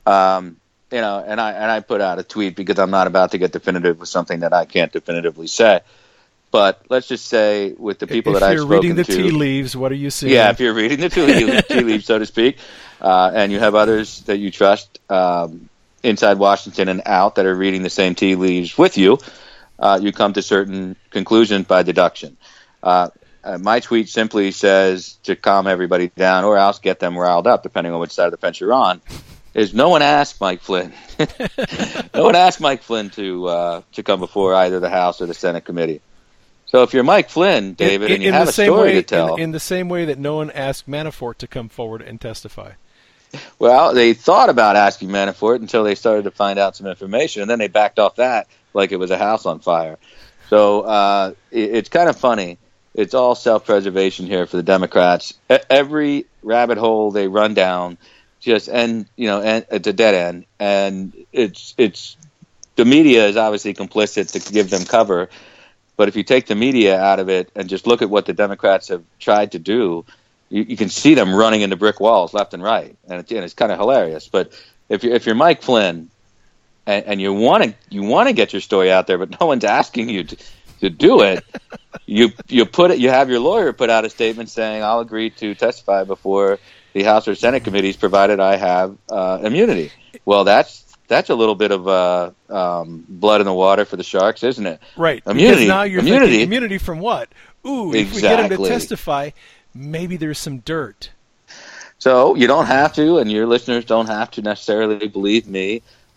And I put out a tweet because I'm not about to get definitive with something that I can't definitively say. But let's just say with the people that I've spoken to. If you're reading the tea leaves, what are you seeing? Yeah, if you're reading the tea leaves, so to speak, and you have others that you trust inside Washington and out that are reading the same tea leaves with you, you come to certain conclusions by deduction. My tweet simply says, to calm everybody down or else get them riled up, depending on which side of the fence you're on, is no one asked Mike Flynn. No one asked Mike Flynn to come before either the House or the Senate committee. So if you're Mike Flynn, David, and you have a story to tell. In the same way that no one asked Manafort to come forward and testify. Well, they thought about asking Manafort until they started to find out some information, and then they backed off that like it was a house on fire. So it's kind of funny. It's all self-preservation here for the Democrats. Every rabbit hole they run down just and it's a dead end. And it's the media is obviously complicit to give them cover. But if you take the media out of it and just look at what the Democrats have tried to do, you can see them running into brick walls left and right, and it's kind of hilarious. But if you're Mike Flynn and you want to get your story out there, but no one's asking you to do it, you have your lawyer put out a statement saying, "I'll agree to testify before the House or Senate committees, provided I have immunity." Well, that's a little bit of blood in the water for the sharks, isn't it? Right. Immunity. Because now you're thinking, immunity from what? Ooh, if we get him to testify, maybe there's some dirt. So you don't have to, and your listeners don't have to necessarily believe me.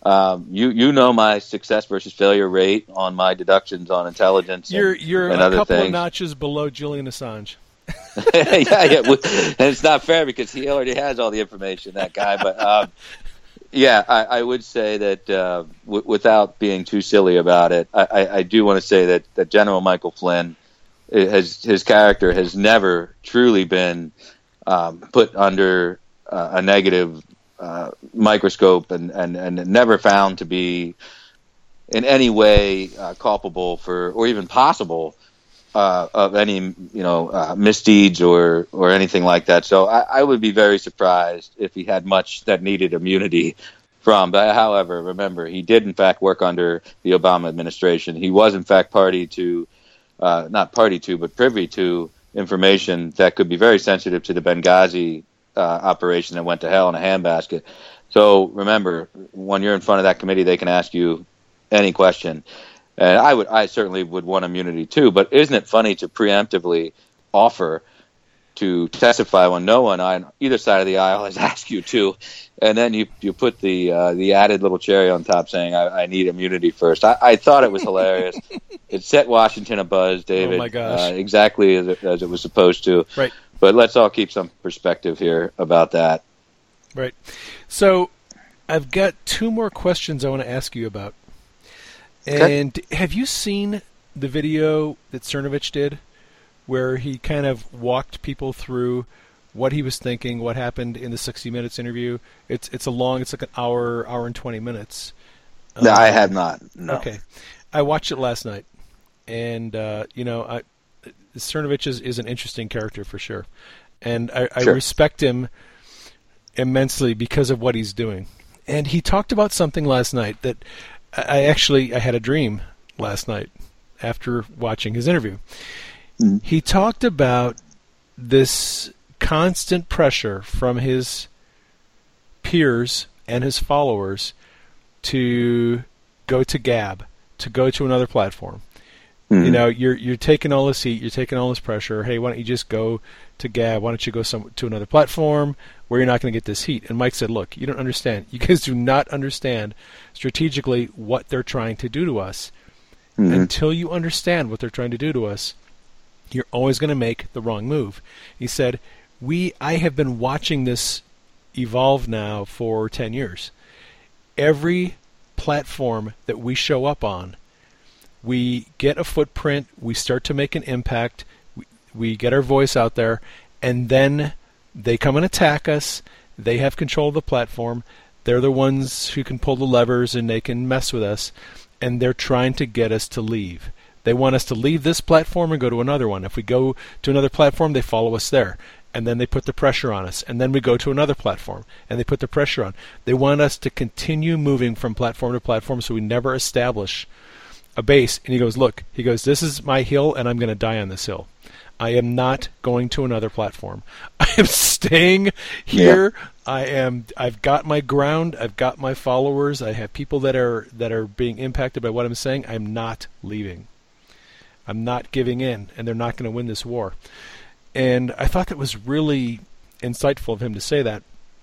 You know my success versus failure rate on my deductions on intelligence. You're and a other couple things. of notches below Julian Assange. yeah. And it's not fair because he already has all the information, that guy. But I would say that without being too silly about it, I do want to say that General Michael Flynn, his character has never truly been put under a negative microscope and never found to be in any way culpable for, or even possible of any misdeeds or anything like that. So I would be very surprised if he had much that needed immunity from. But however, remember, he did in fact work under the Obama administration. He was in fact privy to information that could be very sensitive to the Benghazi operation that went to hell in a handbasket. So remember, when you're in front of that committee, they can ask you any question. And I certainly would want immunity too. But isn't it funny to preemptively offer to testify when no one on either side of the aisle has asked you to, and then you put the added little cherry on top saying I need immunity first. I thought it was hilarious. It set Washington abuzz, David. Oh my gosh. Exactly as it was supposed to. Right. But let's all keep some perspective here about that. Right. So I've got two more questions I want to ask you about. Okay. And have you seen the video that Cernovich did where he kind of walked people through what he was thinking, what happened in the 60 Minutes interview? It's like an hour and 20 minutes. No, I have not. No. Okay. I watched it last night. And, Cernovich is an interesting character for sure. And I Sure. respect him immensely because of what he's doing. And he talked about something last night that I had a dream last night after watching his interview. Mm-hmm. He talked about this constant pressure from his peers and his followers to go to Gab, to go to another platform. Mm-hmm. You know, you're taking all this heat, you're taking all this pressure. Hey, why don't you just go to Gab? Why don't you go to another platform where you're not going to get this heat? And Mike said, look, you don't understand. You guys do not understand strategically what they're trying to do to us. Mm-hmm. Until you understand what they're trying to do to us, you're always going to make the wrong move. He said, I have been watching this evolve now for 10 years. Every platform that we show up on, we get a footprint, we start to make an impact, we get our voice out there, and then they come and attack us. They have control of the platform. They're the ones who can pull the levers and they can mess with us, and they're trying to get us to leave. They want us to leave this platform and go to another one. If we go to another platform, they follow us there. And then they put the pressure on us. And then we go to another platform, and they put the pressure on. They want us to continue moving from platform to platform so we never establish a base. And he goes, look, this is my hill, and I'm going to die on this hill. I am not going to another platform. I am staying here. Yeah. I've got my ground. I've got my followers. I have people that are being impacted by what I'm saying. I'm not leaving. I'm not giving in, and they're not going to win this war. And I thought that was really insightful of him to say that.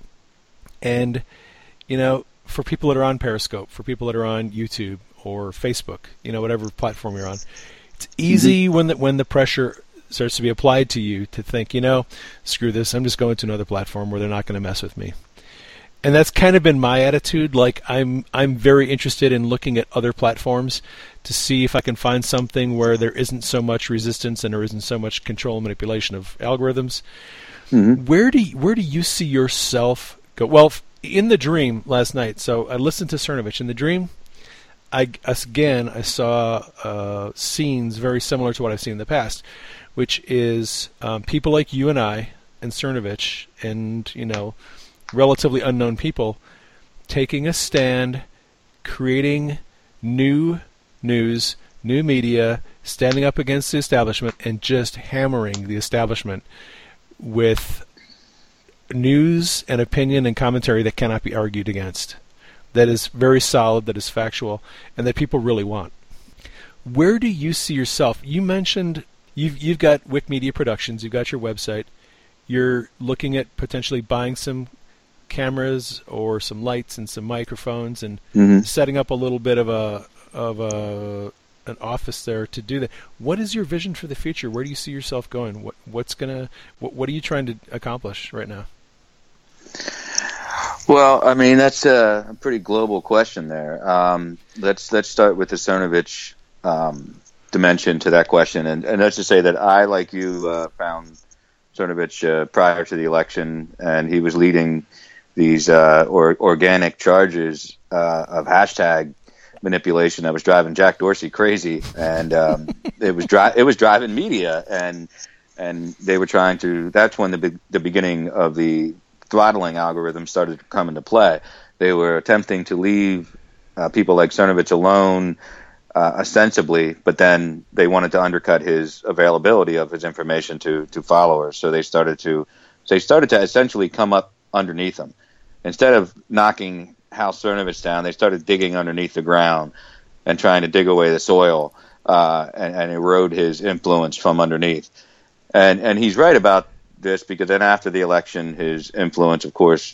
And, for people that are on Periscope, for people that are on YouTube or Facebook, whatever platform you're on, it's easy when the pressure starts to be applied to you to think, screw this, I'm just going to another platform where they're not going to mess with me. And that's kind of been my attitude. Like I'm very interested in looking at other platforms to see if I can find something where there isn't so much resistance and there isn't so much control and manipulation of algorithms. Mm-hmm. Where do you see yourself go? Well, in the dream last night, so I listened to Cernovich. In the dream, I saw scenes very similar to what I've seen in the past, which is people like you and I and Cernovich and, relatively unknown people taking a stand, creating new news, new media, standing up against the establishment, and just hammering the establishment with news and opinion and commentary that cannot be argued against, that is very solid, that is factual, and that people really want. Where do you see yourself? You mentioned you've got Wick Media Productions, you've got your website, you're looking at potentially buying some cameras or some lights and some microphones and Mm-hmm. setting up a little bit of an office there to do that. What is your vision for the future? Where do you see yourself going? What are you trying to accomplish right now? Well, I mean, that's a pretty global question there. Let's start with the Cernovich dimension to that question, and let's just say that I, like you, found Cernovich prior to the election, and he was leading these organic charges of hashtag manipulation that was driving Jack Dorsey crazy, and it was driving media, and they were trying to. That's when the beginning of the throttling algorithm started to come into play. They were attempting to leave people like Cernovich alone, ostensibly, but then they wanted to undercut his availability of his information to followers. So they started to essentially come up underneath him. Instead of knocking Hal Cernovich down, they started digging underneath the ground and trying to dig away the soil and erode his influence from underneath. And he's right about this, because then after the election, his influence, of course,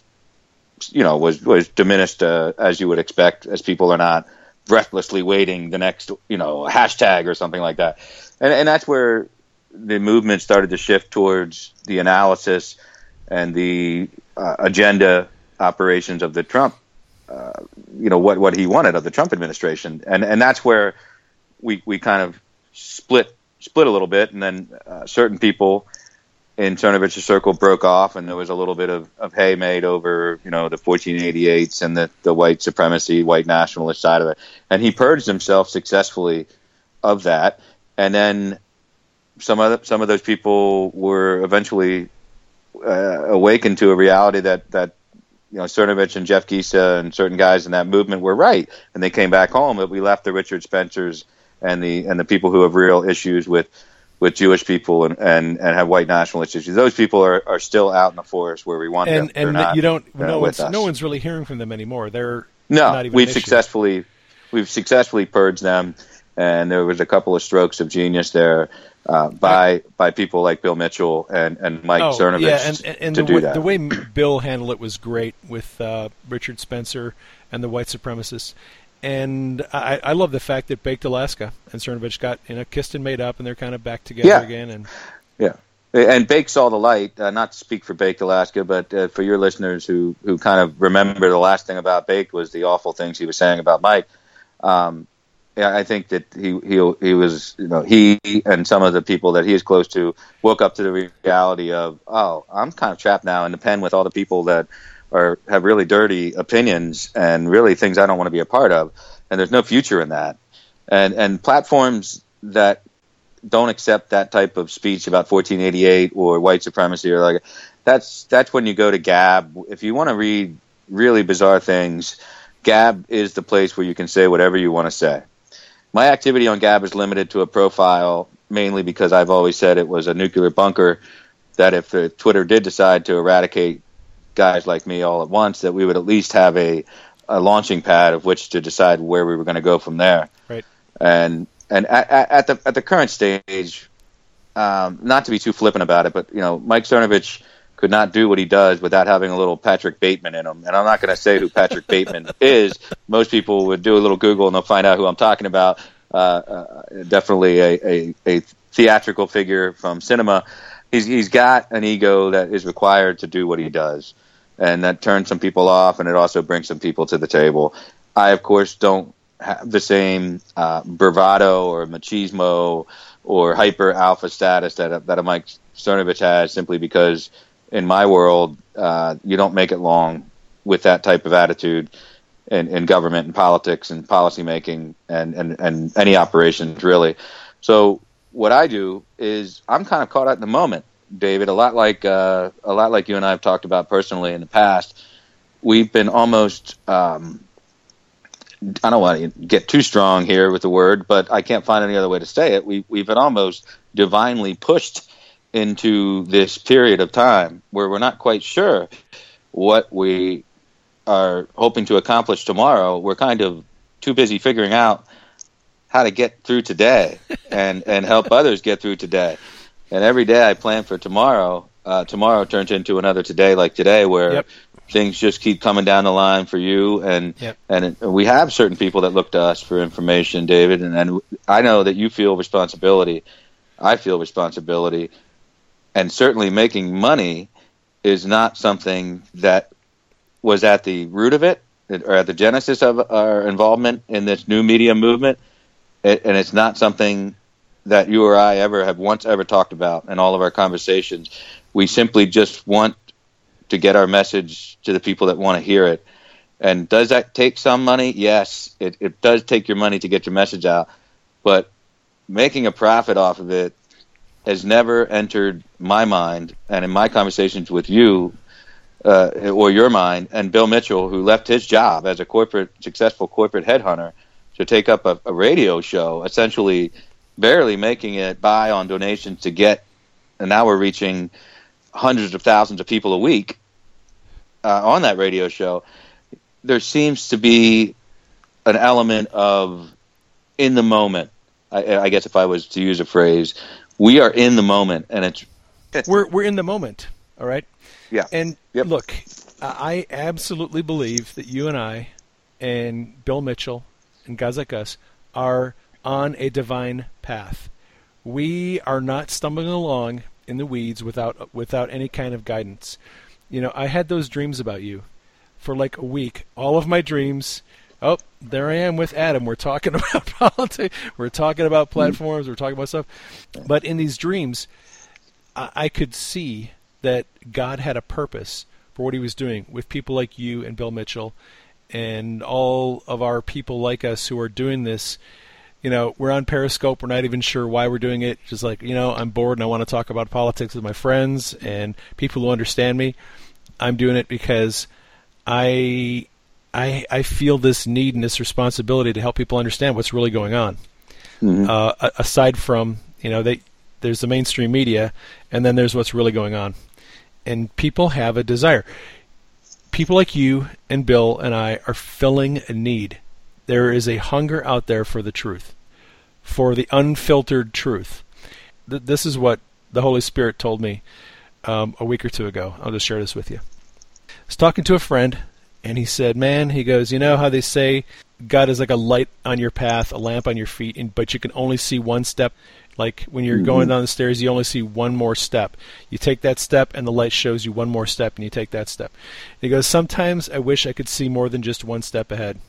was diminished, as you would expect, as people are not breathlessly waiting the next, hashtag or something like that. And that's where the movement started to shift towards the analysis and the agenda operations of the Trump, what he wanted of the Trump administration. And that's where we kind of split a little bit, and then certain people in Cernovich's circle broke off, and there was a little bit of hay made over, the 1488s and the white supremacy, white nationalist side of it. And he purged himself successfully of that. And then some of those people were eventually awakened to a reality that Cernovich and Jeff Giesa and certain guys in that movement were right, and they came back home. But we left the Richard Spencers and the people who have real issues with Jewish people and have white nationalist issues. Those people are still out in the forest where we want them. And not, you don't. No one's really hearing from them anymore. They're no. Not even We've successfully purged them, and there was a couple of strokes of genius there by people like Bill Mitchell and Mike Cernovich and to do that. The way Bill handled it was great with Richard Spencer and the white supremacists. And I love the fact that Baked Alaska and Cernovich got kissed and made up, and they're kind of back together again. And Baked saw the light. Not to speak for Baked Alaska, but for your listeners who kind of remember, the last thing about Baked was the awful things he was saying about Mike. I think that he was he and some of the people that he is close to woke up to the reality of, I'm kind of trapped now in the pen with all the people that have really dirty opinions and really things I don't want to be a part of, and there's no future in that. And platforms that don't accept that type of speech about 1488 or white supremacy or like that's when you go to Gab. If you want to read really bizarre things, Gab is the place where you can say whatever you want to say. My activity on Gab is limited to a profile, mainly because I've always said it was a nuclear bunker, that if Twitter did decide to eradicate guys like me all at once, that we would at least have a launching pad of which to decide where we were going to go from there. Right. And at the current stage, not to be too flippant about it, but Mike Cernovich could not do what he does without having a little Patrick Bateman in him. And I'm not going to say who Patrick Bateman is. Most people would do a little Google and they'll find out who I'm talking about. Definitely a theatrical figure from cinema. He's got an ego that is required to do what he does. And that turns some people off, and it also brings some people to the table. I, of course, don't have the same bravado or machismo or hyper alpha status that a Mike Cernovich has, simply because in my world, you don't make it long with that type of attitude in government and politics and policymaking and any operations, really. So what I do is I'm kind of caught out in the moment, David, a lot like you and I have talked about personally in the past. We've been almost I don't want to get too strong here with the word, but I can't find any other way to say it. We've been almost divinely pushed into this period of time where we're not quite sure what we are hoping to accomplish tomorrow. We're kind of too busy figuring out how to get through today and help others get through today. And every day I plan for tomorrow, tomorrow turns into another today like today, where things just keep coming down the line for you, and Yep. we have certain people that look to us for information, David, and I know that you feel responsibility. I feel responsibility, and certainly making money is not something that was at the root of it or at the genesis of our involvement in this new media movement, and it's not something that you or I have once ever talked about in all of our conversations. We simply just want to get our message to the people that want to hear it. And does that take some money? Yes, it does take your money to get your message out. But making a profit off of it has never entered my mind, and in my conversations with you, or your mind, and Bill Mitchell, who left his job as a successful corporate headhunter to take up a radio show, essentially barely making it by on donations to get, and now we're reaching hundreds of thousands of people a week on that radio show. There seems to be an element of in the moment. I guess if I was to use a phrase, we are in the moment, and we're in the moment. All right. Yeah. And Yep. look, I absolutely believe that you and I and Bill Mitchell and guys like us are on a divine path. We are not stumbling along in the weeds without any kind of guidance. You know, I had those dreams about you for like a week. All of my dreams. Oh, there I am with Adam. We're talking about politics. We're talking about platforms. We're talking about stuff. But in these dreams, I could see that God had a purpose for what he was doing with people like you and Bill Mitchell and all of our people like us who are doing this. You know, we're on Periscope. We're not even sure why we're doing it. Just like, I'm bored and I want to talk about politics with my friends and people who understand me. I'm doing it because I feel this need and this responsibility to help people understand what's really going on. Mm-hmm. Aside from, there's the mainstream media, and then there's what's really going on. And people have a desire. People like you and Bill and I are filling a need. There is a hunger out there for the truth, for the unfiltered truth. This is what the Holy Spirit told me a week or two ago. I'll just share this with you. I was talking to a friend, and he said, man, he goes, you know how they say God is like a light on your path, a lamp on your feet, but you can only see one step. Like when you're going down the stairs, you only see one more step. You take that step, and the light shows you one more step, and you take that step. He goes, sometimes I wish I could see more than just one step ahead.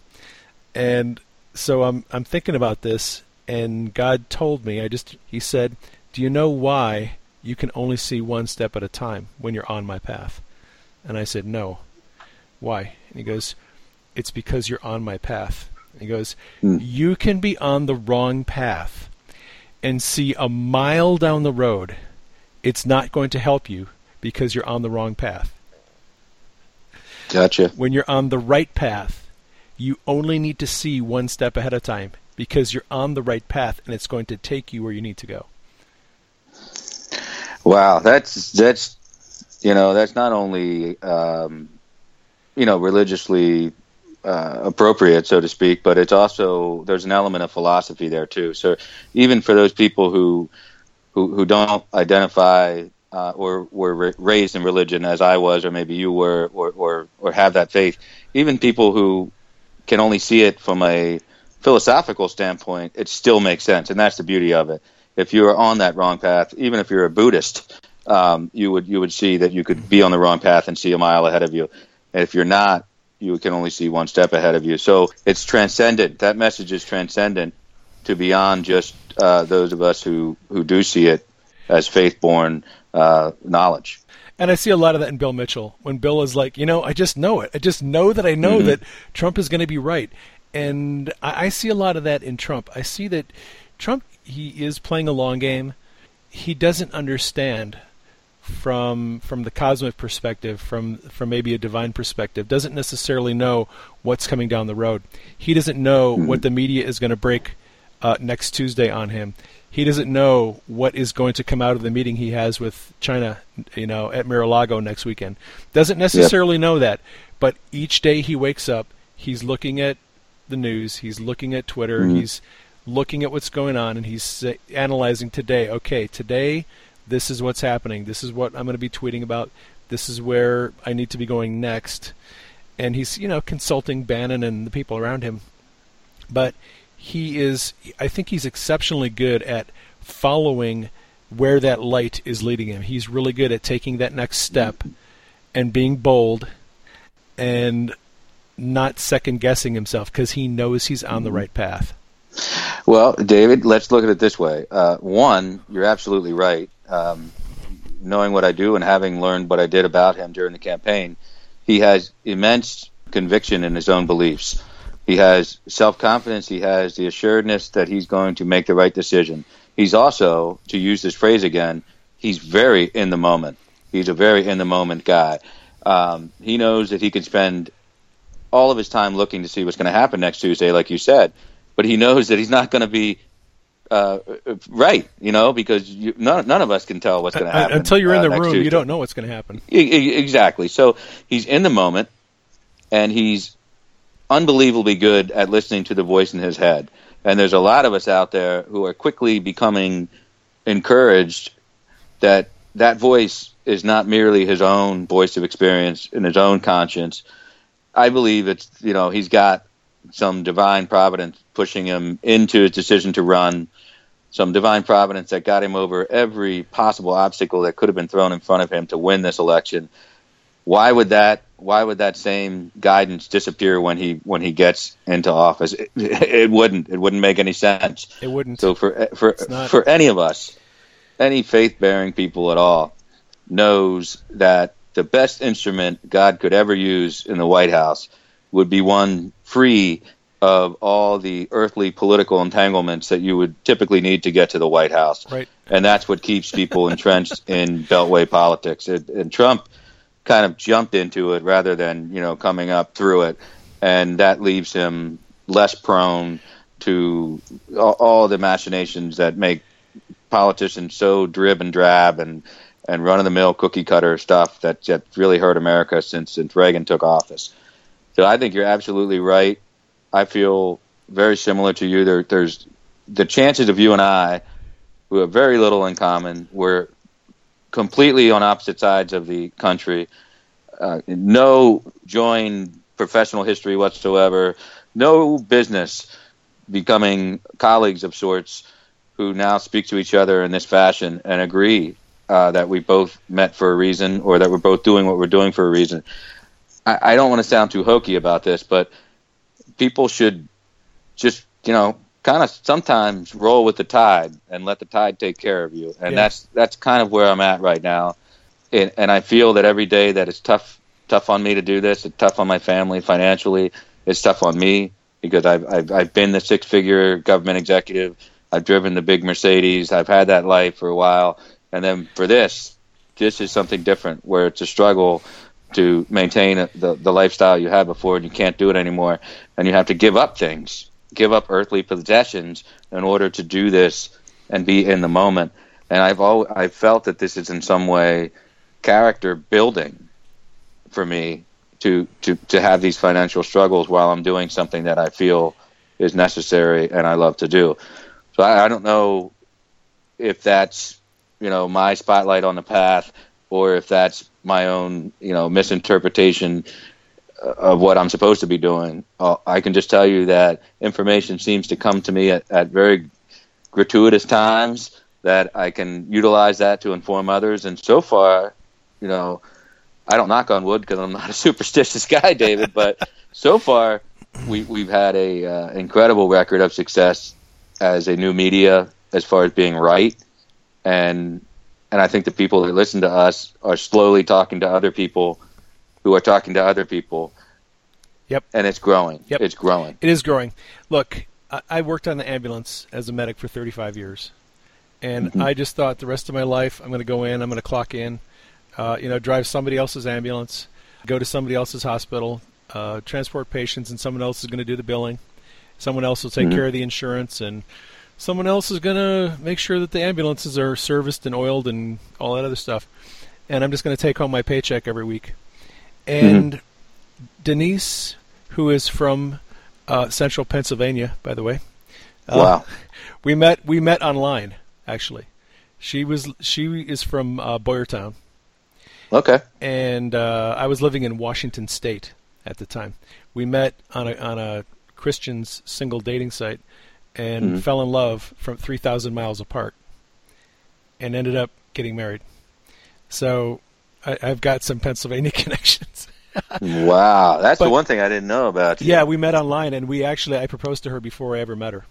And so I'm thinking about this, and God told me, he said, do you know why you can only see one step at a time when you're on my path? And I said, no. Why? And he goes, it's because you're on my path. And he goes, you can be on the wrong path and see a mile down the road. It's not going to help you because you're on the wrong path. Gotcha. When you're on the right path, you only need to see one step ahead of time because you're on the right path, and it's going to take you where you need to go. Wow, that's not only religiously appropriate, so to speak, but it's also, there's an element of philosophy there too. So even for those people who don't identify or were raised in religion as I was, or maybe you were, or have that faith, even people who can only see it from a philosophical standpoint, it still makes sense, and that's the beauty of it. If you're on that wrong path, even if you're a Buddhist, you would see that you could be on the wrong path and see a mile ahead of you. And if you're not, you can only see one step ahead of you. So it's transcendent. That message is transcendent to beyond just those of us who do see it as faith-born knowledge. And I see a lot of that in Bill Mitchell. When Bill is like, I just know it. I just know that I know that Trump is going to be right. And I see a lot of that in Trump. I see that Trump, he is playing a long game. He doesn't understand from the cosmic perspective, from maybe a divine perspective, doesn't necessarily know what's coming down the road. He doesn't know what the media is going to break next Tuesday on him. He doesn't know what is going to come out of the meeting he has with China, at Mar-a-Lago next weekend. Doesn't necessarily know that, but each day he wakes up, he's looking at the news, he's looking at Twitter, he's looking at what's going on, and he's analyzing today. Okay, today, this is what's happening. This is what I'm going to be tweeting about. This is where I need to be going next. And he's, consulting Bannon and the people around him. But I think he's exceptionally good at following where that light is leading him. He's really good at taking that next step and being bold and not second-guessing himself because he knows he's on the right path. Well, David, let's look at it this way. One, you're absolutely right. Knowing what I do and having learned what I did about him during the campaign, he has immense conviction in his own beliefs. He has self-confidence. He has the assuredness that he's going to make the right decision. He's also, to use this phrase again, he's very in the moment. He's a very in the moment guy. He knows that he can spend all of his time looking to see what's going to happen next Tuesday, like you said, but he knows that he's not going to be right, because none of us can tell what's going to happen. Until you're in the room, Tuesday. You don't know what's going to happen. Exactly. So he's in the moment, and he's unbelievably good at listening to the voice in his head. And there's a lot of us out there who are quickly becoming encouraged that voice is not merely his own voice of experience in his own conscience. I believe it's, he's got some divine providence pushing him into his decision to run, some divine providence that got him over every possible obstacle that could have been thrown in front of him to win this election. Why would that same guidance disappear when he gets into office? It wouldn't make any sense. It wouldn't. So for any of us, any faith-bearing people at all, knows that the best instrument God could ever use in the White House would be one free of all the earthly political entanglements that you would typically need to get to the White House. Right. And that's what keeps people entrenched in Beltway politics. And Trump kind of jumped into it rather than, coming up through it. And that leaves him less prone to all the machinations that make politicians so drib and drab and run-of-the-mill cookie-cutter stuff that really hurt America since Reagan took office. So I think you're absolutely right. I feel very similar to you. There's the chances of you and I, who have very little in common, we're completely on opposite sides of the country, no joined professional history whatsoever, no business becoming colleagues of sorts who now speak to each other in this fashion and agree that we both met for a reason or that we're both doing what we're doing for a reason. I don't want to sound too hokey about this, but people should just, kind of sometimes roll with the tide and let the tide take care of you. And that's kind of where I'm at right now. And I feel that every day that it's tough on me to do this. It's tough on my family financially. It's tough on me because I've been the six-figure government executive. I've driven the big Mercedes. I've had that life for a while. And then for this is something different where it's a struggle to maintain the lifestyle you had before and you can't do it anymore. And you have to give up things, give up earthly possessions in order to do this and be in the moment. And I've felt that this is in some way character building for me to have these financial struggles while I'm doing something that I feel is necessary and I love to do. So I don't know if that's, my spotlight on the path or if that's my own, misinterpretation of what I'm supposed to be doing. I can just tell you that information seems to come to me at very gratuitous times that I can utilize that to inform others. And so far, I don't knock on wood because I'm not a superstitious guy, David, but so far we've had a incredible record of success as a new media as far as being right. And I think the people that listen to us are slowly talking to other people who are talking to other people. Yep. And it's growing. Yep. It's growing. It is growing. Look, I worked on the ambulance as a medic for 35 years. And I just thought the rest of my life I'm going to go in, I'm going to clock in, drive somebody else's ambulance, go to somebody else's hospital, transport patients, and someone else is going to do the billing. Someone else will take care of the insurance, and someone else is going to make sure that the ambulances are serviced and oiled and all that other stuff. And I'm just going to take home my paycheck every week. And Denise, who is from central Pennsylvania, by the way. Wow. We met online, actually. She is from Boyertown. Okay. And I was living in Washington State at the time. We met on a Christian's single dating site and fell in love from 3,000 miles apart and ended up getting married. So I've got some Pennsylvania connections. Wow, that's the one thing I didn't know about you. Yeah, we met online, and I proposed to her before I ever met her.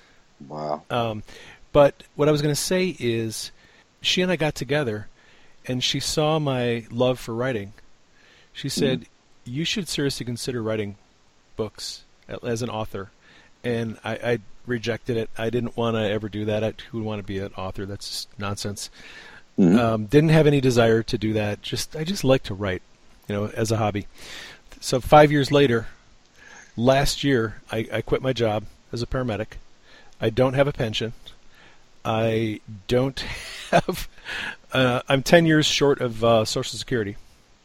Wow. But what I was going to say is, she and I got together, and she saw my love for writing. She said, you should seriously consider writing books as an author. And I rejected it. I didn't want to ever do that. Who would want to be an author? That's just nonsense. Didn't have any desire to do that. I just like to write, as a hobby. So 5 years later, last year, I quit my job as a paramedic. I don't have a pension. I don't have... I'm 10 years short of Social Security.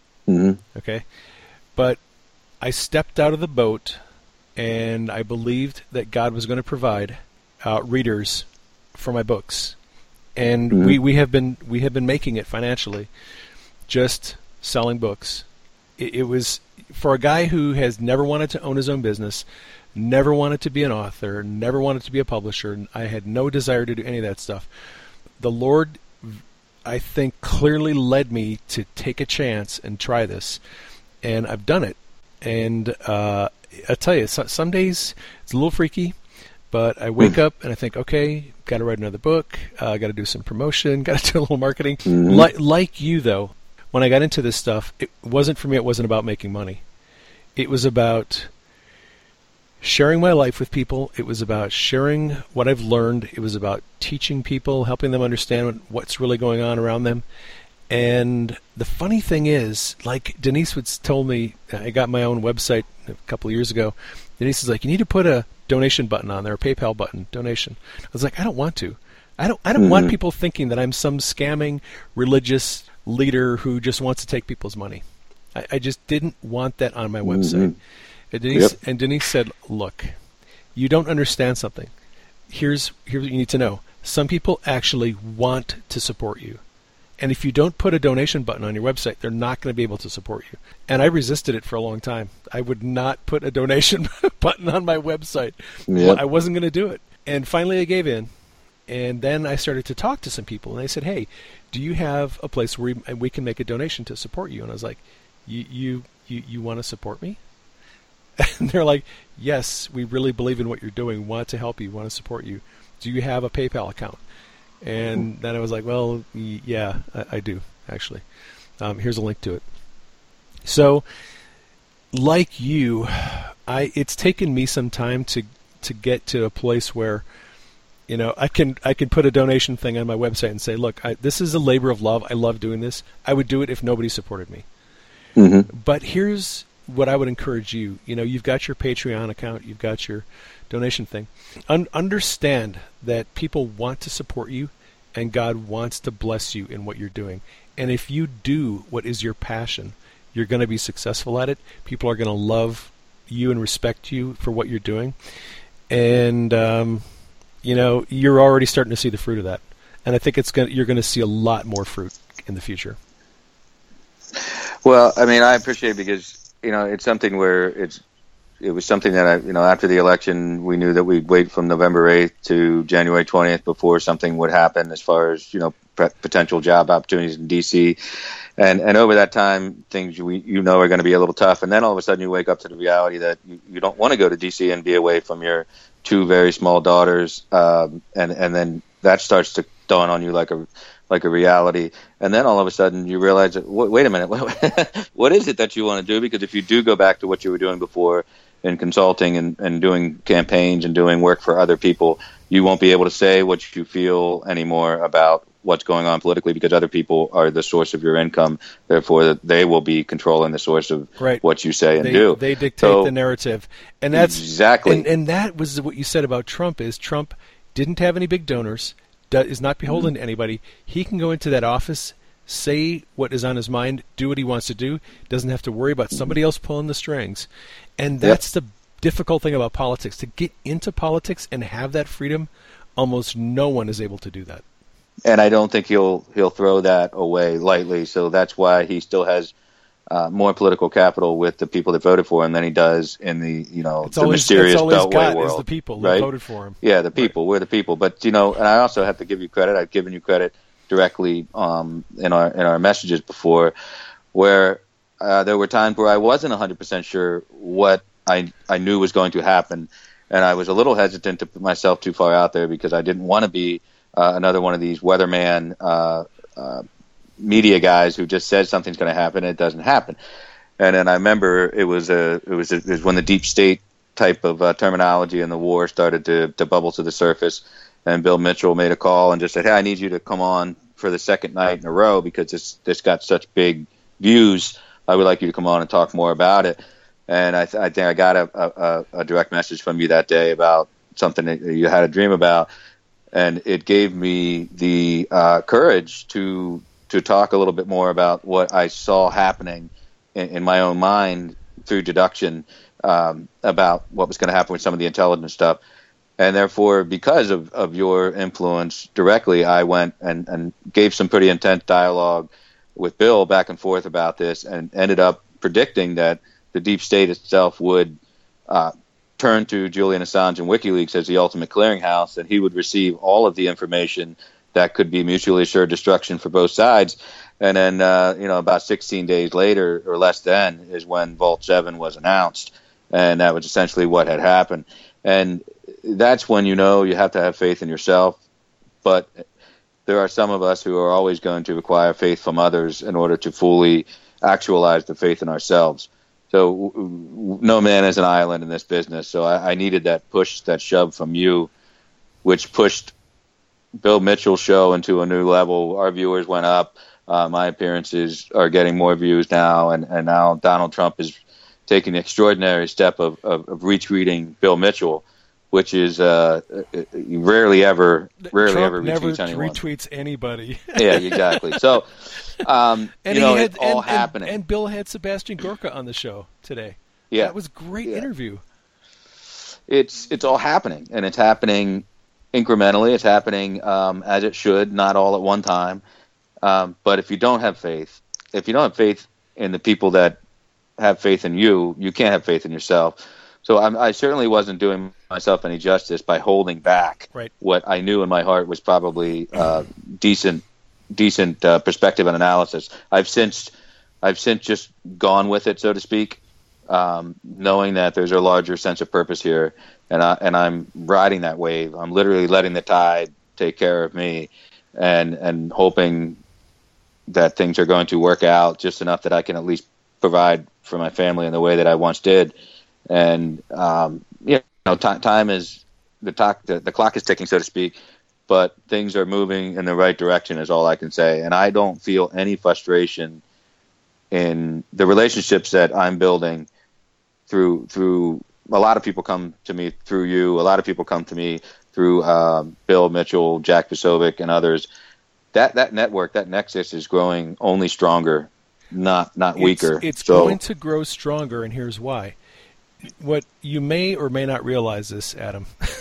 Okay? But I stepped out of the boat, and I believed that God was going to provide readers for my books. And we have been making it financially, just selling books. It was for a guy who has never wanted to own his own business, never wanted to be an author, never wanted to be a publisher. I had no desire to do any of that stuff. The Lord, I think, clearly led me to take a chance and try this, and I've done it. And I tell you, some days it's a little freaky, but I wake up and I think, okay, got to write another book, got to do some promotion, got to do a little marketing. Like you, though, when I got into this stuff, it wasn't for me. It wasn't about making money. It was about sharing my life with people. It was about sharing what I've learned. It was about teaching people, helping them understand what's really going on around them. And the funny thing is, like Denise told me, I got my own website a couple of years ago. Denise is like, you need to put a donation button on there, a PayPal button, donation. I was like, I don't want to. I don't want people thinking that I'm some scamming religious leader who just wants to take people's money. I just didn't want that on my website. And Denise said, look, you don't understand something. Here's what you need to know. Some people actually want to support you. And if you don't put a donation button on your website, they're not going to be able to support you. And I resisted it for a long time. I would not put a donation button on my website. I wasn't going to do it. And finally I gave in. And then I started to talk to some people. And they said, hey, do you have a place where we can make a donation to support you? And I was like, you want to support me? And they're like, yes, we really believe in what you're doing, want to help you, want to support you. Do you have a PayPal account? And then I was like, well, yeah, I do, actually. Here's a link to it. So, like you, it's taken me some time to get to a place where, I can put a donation thing on my website and say, look, this is a labor of love. I love doing this. I would do it if nobody supported me. But here's what I would encourage you. You've got your Patreon account. You've got your donation thing. Understand that people want to support you, and God wants to bless you in what you're doing. And if you do what is your passion, you're going to be successful at it. People are going to love you and respect you for what you're doing. And, you're already starting to see the fruit of that. And I think you're going to see a lot more fruit in the future. Well, I mean, I appreciate it because, it's something where it was something that after the election, we knew that we'd wait from November 8th to January 20th before something would happen as far as, potential job opportunities in D.C. And over that time, things are going to be a little tough. And then all of a sudden you wake up to the reality that you don't want to go to D.C. and be away from your two very small daughters. And then that starts to dawn on you like a reality. And then all of a sudden you realize that, wait a minute, what is it that you want to do? Because if you do go back to what you were doing before in consulting and doing campaigns and doing work for other people, you won't be able to say what you feel anymore about what's going on politically because other people are the source of your income. Therefore, they will be controlling the source of what you say and do. They dictate the narrative. And that's exactly. And that was what you said about Trump is Trump didn't have any big donors, is not beholden to anybody. He can go into that office, say what is on his mind, do what he wants to do, doesn't have to worry about somebody else pulling the strings. And that's the difficult thing about politics. To get into politics and have that freedom, almost no one is able to do that. And I don't think he'll throw that away lightly. So that's why he still has more political capital with the people that voted for him than he does in the mysterious Beltway world. Is the people right? that voted for him. Yeah, the people. Right. We're the people. But and I also have to give you credit. I've given you credit directly in our messages before, where there were times where I wasn't 100% sure what I knew was going to happen, and I was a little hesitant to put myself too far out there because I didn't want to be another one of these weatherman media guys who just says something's going to happen and it doesn't happen. And then I remember it was when the deep state type of terminology in the war started to bubble to the surface, and Bill Mitchell made a call and just said, "Hey, I need you to come on for the second night in a row because this got such big views. I would like you to come on and talk more about it." And I think I got a direct message from you that day about something that you had a dream about, and it gave me the courage to talk a little bit more about what I saw happening in my own mind through deduction about what was going to happen with some of the intelligence stuff. And therefore, because of your influence directly, I went and gave some pretty intense dialogue with Bill back and forth about this, and ended up predicting that the deep state itself would turn to Julian Assange and WikiLeaks as the ultimate clearinghouse, and he would receive all of the information that could be mutually assured destruction for both sides. And then, about 16 days later or less than is when Vault 7 was announced, and that was essentially what had happened. And that's when you have to have faith in yourself, but there are some of us who are always going to require faith from others in order to fully actualize the faith in ourselves. So no man is an island in this business. So I needed that push, that shove from you, which pushed Bill Mitchell's show into a new level. Our viewers went up. My appearances are getting more views now, and now Donald Trump is taking the extraordinary step of retweeting Bill Mitchell, which is rarely ever retweets anyone. Retweets anybody. Yeah, exactly. So, it's all happening. And Bill had Sebastian Gorka on the show today. Yeah, that was a great interview. It's all happening, and it's happening incrementally. It's happening as it should, not all at one time. But if you don't have faith, in the people that have faith in you, you can't have faith in yourself. So I certainly wasn't doing myself any justice by holding back what I knew in my heart was probably decent perspective and analysis. I've since just gone with it, so to speak, knowing that there's a larger sense of purpose here, and I'm riding that wave. I'm literally letting the tide take care of me, and hoping that things are going to work out just enough that I can at least provide for my family in the way that I once did. And time is the clock is ticking, so to speak, but things are moving in the right direction is all I can say. And I don't feel any frustration in the relationships that I'm building through a lot of people come to me through you. A lot of people come to me through Bill Mitchell, Jack Posobiec, and others. That network, that nexus is growing only stronger, not weaker. It's going to grow stronger, and here's why. What you may or may not realize this, Adam,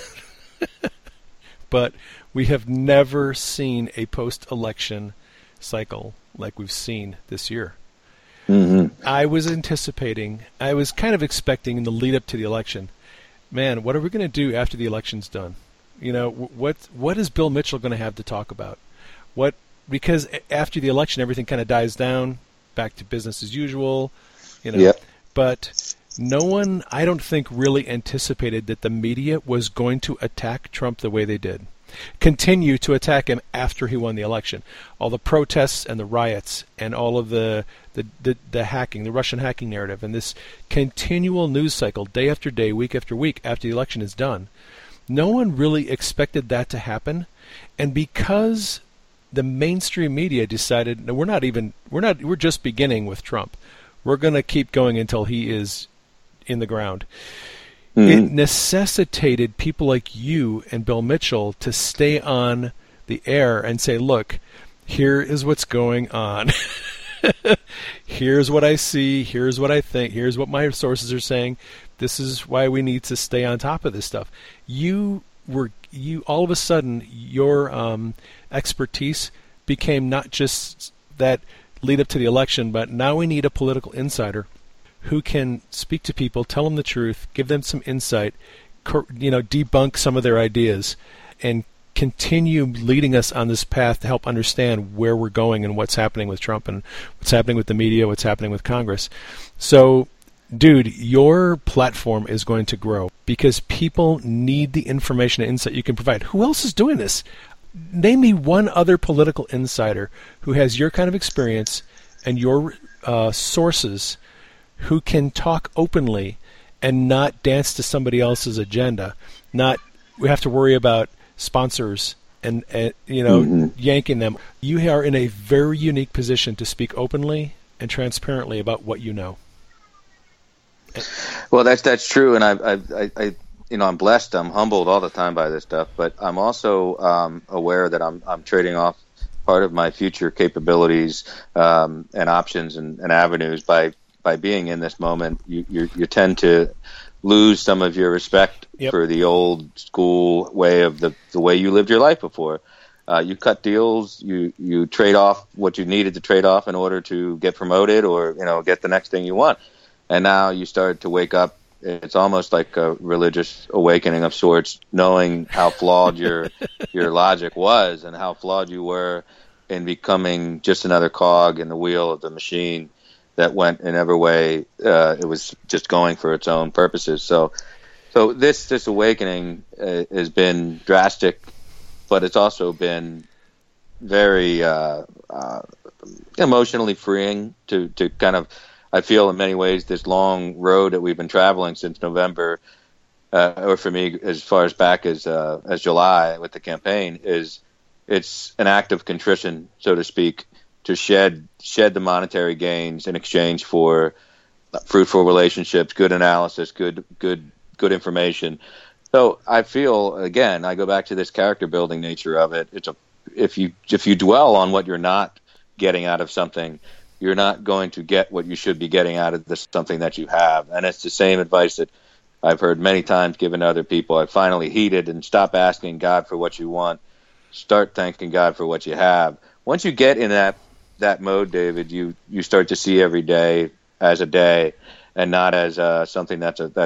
but we have never seen a post-election cycle like we've seen this year. Mm-hmm. I was kind of expecting in the lead up to the election, man, what are we going to do after the election's done? What is Bill Mitchell going to have to talk about? Because after the election, everything kind of dies down, back to business as usual, Yep. But no one, I don't think, really anticipated that the media was going to attack Trump the way they did. Continue to attack him after he won the election. All the protests and the riots and all of the hacking, the Russian hacking narrative, and this continual news cycle, day after day, week after week, after the election is done. No one really expected that to happen, and because the mainstream media decided, no, we're just beginning with Trump. We're going to keep going until he is in the ground. Mm-hmm. It necessitated people like you and Bill Mitchell to stay on the air and say, look, here is what's going on. Here's what I see. Here's what I think. Here's what my sources are saying. This is why we need to stay on top of this stuff. You all of a sudden your expertise became not just that lead up to the election, but now we need a political insider who can speak to people, tell them the truth, give them some insight, debunk some of their ideas, and continue leading us on this path to help understand where we're going and what's happening with Trump and what's happening with the media, what's happening with Congress. So, dude, your platform is going to grow because people need the information and insight you can provide. Who else is doing this? Name me one other political insider who has your kind of experience and your sources, who can talk openly and not dance to somebody else's agenda. We have to worry about sponsors and yanking them. You are in a very unique position to speak openly and transparently about what you know. Well, that's true, and I'm blessed. I'm humbled all the time by this stuff, but I'm also aware that I'm trading off part of my future capabilities and options and avenues by being in this moment. You tend to lose some of your respect for the old school way of the way you lived your life before. You cut deals, you trade off what you needed to trade off in order to get promoted or get the next thing you want. And now you start to wake up. It's almost like a religious awakening of sorts, knowing how flawed your logic was and how flawed you were in becoming just another cog in the wheel of the machine that went in every way. It was just going for its own purposes. So this awakening has been drastic, but it's also been very emotionally freeing to kind of, I feel in many ways this long road that we've been traveling since November, or for me as far as back as July with the campaign, it's an act of contrition, so to speak, to shed the monetary gains in exchange for fruitful relationships, good analysis, good information. So I feel, again, I go back to this character building nature of it. If you dwell on what you're not getting out of something, you're not going to get what you should be getting out of something that you have. And it's the same advice that I've heard many times given to other people. I finally heeded and stop asking God for what you want. Start thanking God for what you have. Once you get in that mode, David, you start to see every day as a day and not as something that's an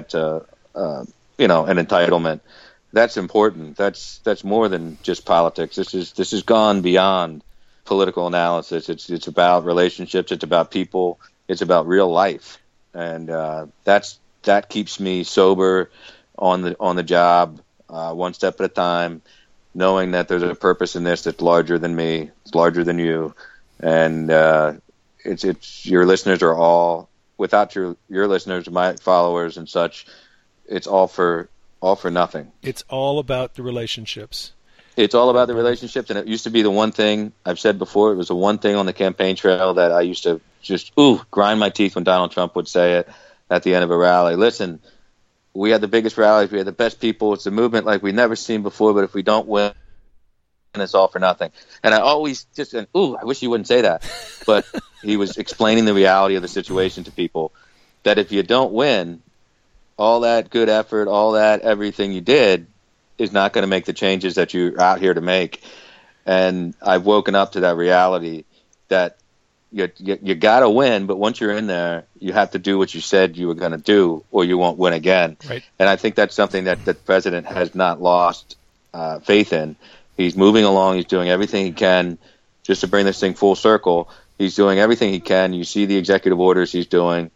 entitlement. That's important. That's more than just politics. This has gone beyond political analysis. It's about relationships. It's about people. It's about real life, and that keeps me sober on the job, one step at a time, knowing that there's a purpose in this that's larger than me, it's larger than you, and it's your listeners are all, without your listeners, my followers and such, it's all for nothing. It's all about the relationships. It's all about the relationships, and it used to be the one thing I've said before. It was the one thing on the campaign trail that I used to just grind my teeth when Donald Trump would say it at the end of a rally. Listen, we had the biggest rallies, we had the best people. It's a movement like we've never seen before. But if we don't win, it's all for nothing. And I always just I wish you wouldn't say that. But he was explaining the reality of the situation to people. That if you don't win, all that good effort, all that everything you did is not going to make the changes that you're out here to make. And I've woken up to that reality that you got to win, but once you're in there, you have to do what you said you were going to do, or you won't win again. Right. And I think that's something that the president has not lost faith in. He's moving along. He's doing everything he can just to bring this thing full circle. He's doing everything he can. You see the executive orders he's doing.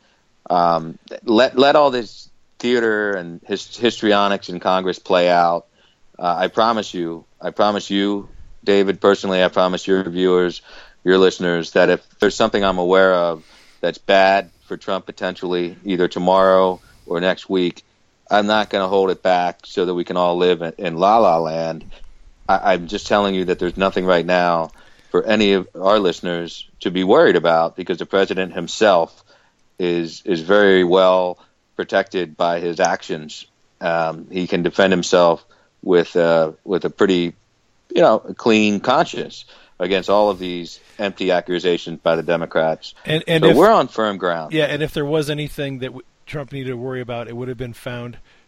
Let all this theater and histrionics in Congress play out. I promise you, David, personally, I promise your viewers, your listeners, that if there's something I'm aware of that's bad for Trump potentially, either tomorrow or next week, I'm not going to hold it back so that we can all live in la-la land. I'm just telling you that there's nothing right now for any of our listeners to be worried about, because the president himself is very well protected by his actions. He can defend himself with a pretty, clean conscience against all of these empty accusations by the Democrats. And so we're on firm ground. Yeah, and if there was anything that Trump needed to worry about, it would have been found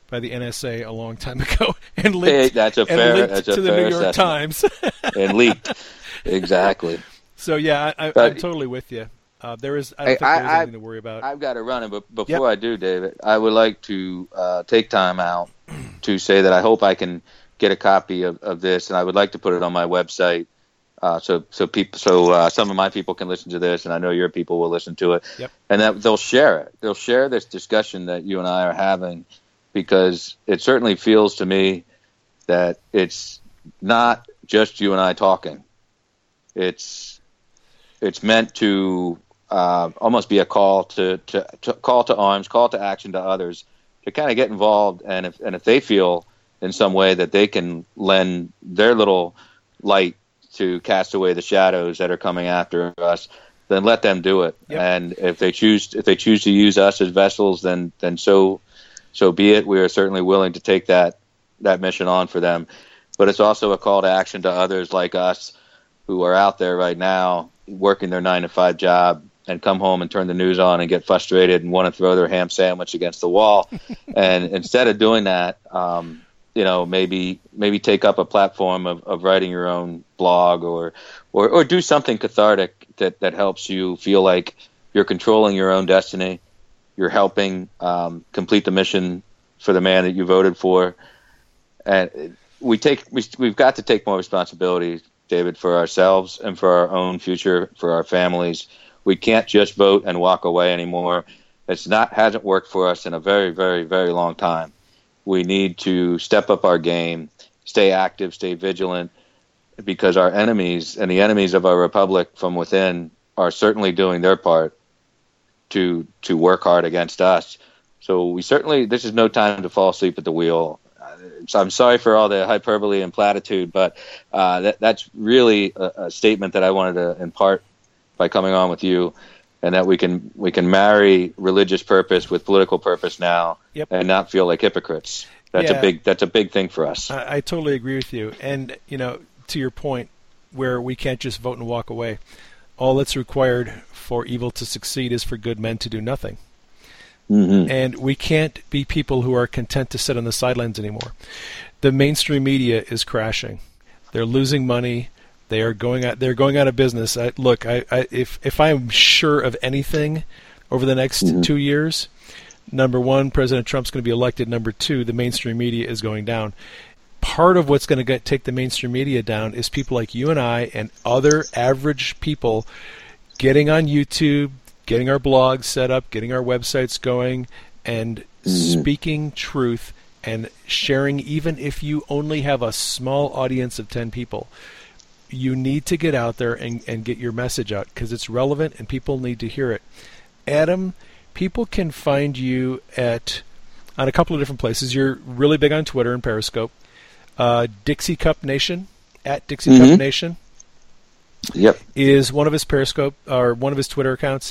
by the NSA a long time ago and Hey, linked, that's a and fair, linked that's a to the fair New York assessment. Times. And leaked. Exactly. So yeah, I'm But totally with you. I don't think I, there is I, anything to worry about. I've got to run it, but before Yep. I do, David, I would like to take time out to say that I hope I can get a copy of this, and I would like to put it on my website, so some of my people can listen to this, and I know your people will listen to it, Yep. and that they'll share it. They'll share this discussion that you and I are having, because it certainly feels to me that it's not just you and I talking. It's meant to almost be a call to call to arms, call to action to others, to kind of get involved, and if they feel in some way that they can lend their little light to cast away the shadows that are coming after us, then let them do it. Yep. And if they choose to use us as vessels, then so be it. We are certainly willing to take that mission on for them. But it's also a call to action to others like us who are out there right now working their 9-to-5 job and come home and turn the news on and get frustrated and want to throw their ham sandwich against the wall. And instead of doing that, maybe take up a platform of writing your own blog or do something cathartic that helps you feel like you're controlling your own destiny. You're helping complete the mission for the man that you voted for. And we've got to take more responsibility, David, for ourselves and for our own future, for our families. We can't just vote and walk away anymore. Hasn't worked for us in a very, very, very long time. We need to step up our game, stay active, stay vigilant, because our enemies and the enemies of our republic from within are certainly doing their part to work hard against us. So this is no time to fall asleep at the wheel. So I'm sorry for all the hyperbole and platitude, but that's really a statement that I wanted to impart by coming on with you, and that we can marry religious purpose with political purpose now. Yep. And not feel like hypocrites. That's a big thing for us. I totally agree with you. And to your point, where we can't just vote and walk away, all that's required for evil to succeed is for good men to do nothing. Mm-hmm. And we can't be people who are content to sit on the sidelines anymore. The mainstream media is crashing. They're losing money. They're going out of business. If I'm sure of anything over the next 2 years, number one, President Trump's going to be elected. Number two, the mainstream media is going down. Part of what's going to take the mainstream media down is people like you and I and other average people getting on YouTube, getting our blogs set up, getting our websites going, and speaking truth and sharing, even if you only have a small audience of 10 people. You need to get out there and get your message out, because it's relevant and people need to hear it. Adam, people can find you on a couple of different places. You're really big on Twitter and Periscope. Dixie Cup Nation, at Dixie Cup Nation. Yep. Is one of his Periscope or one of his Twitter accounts.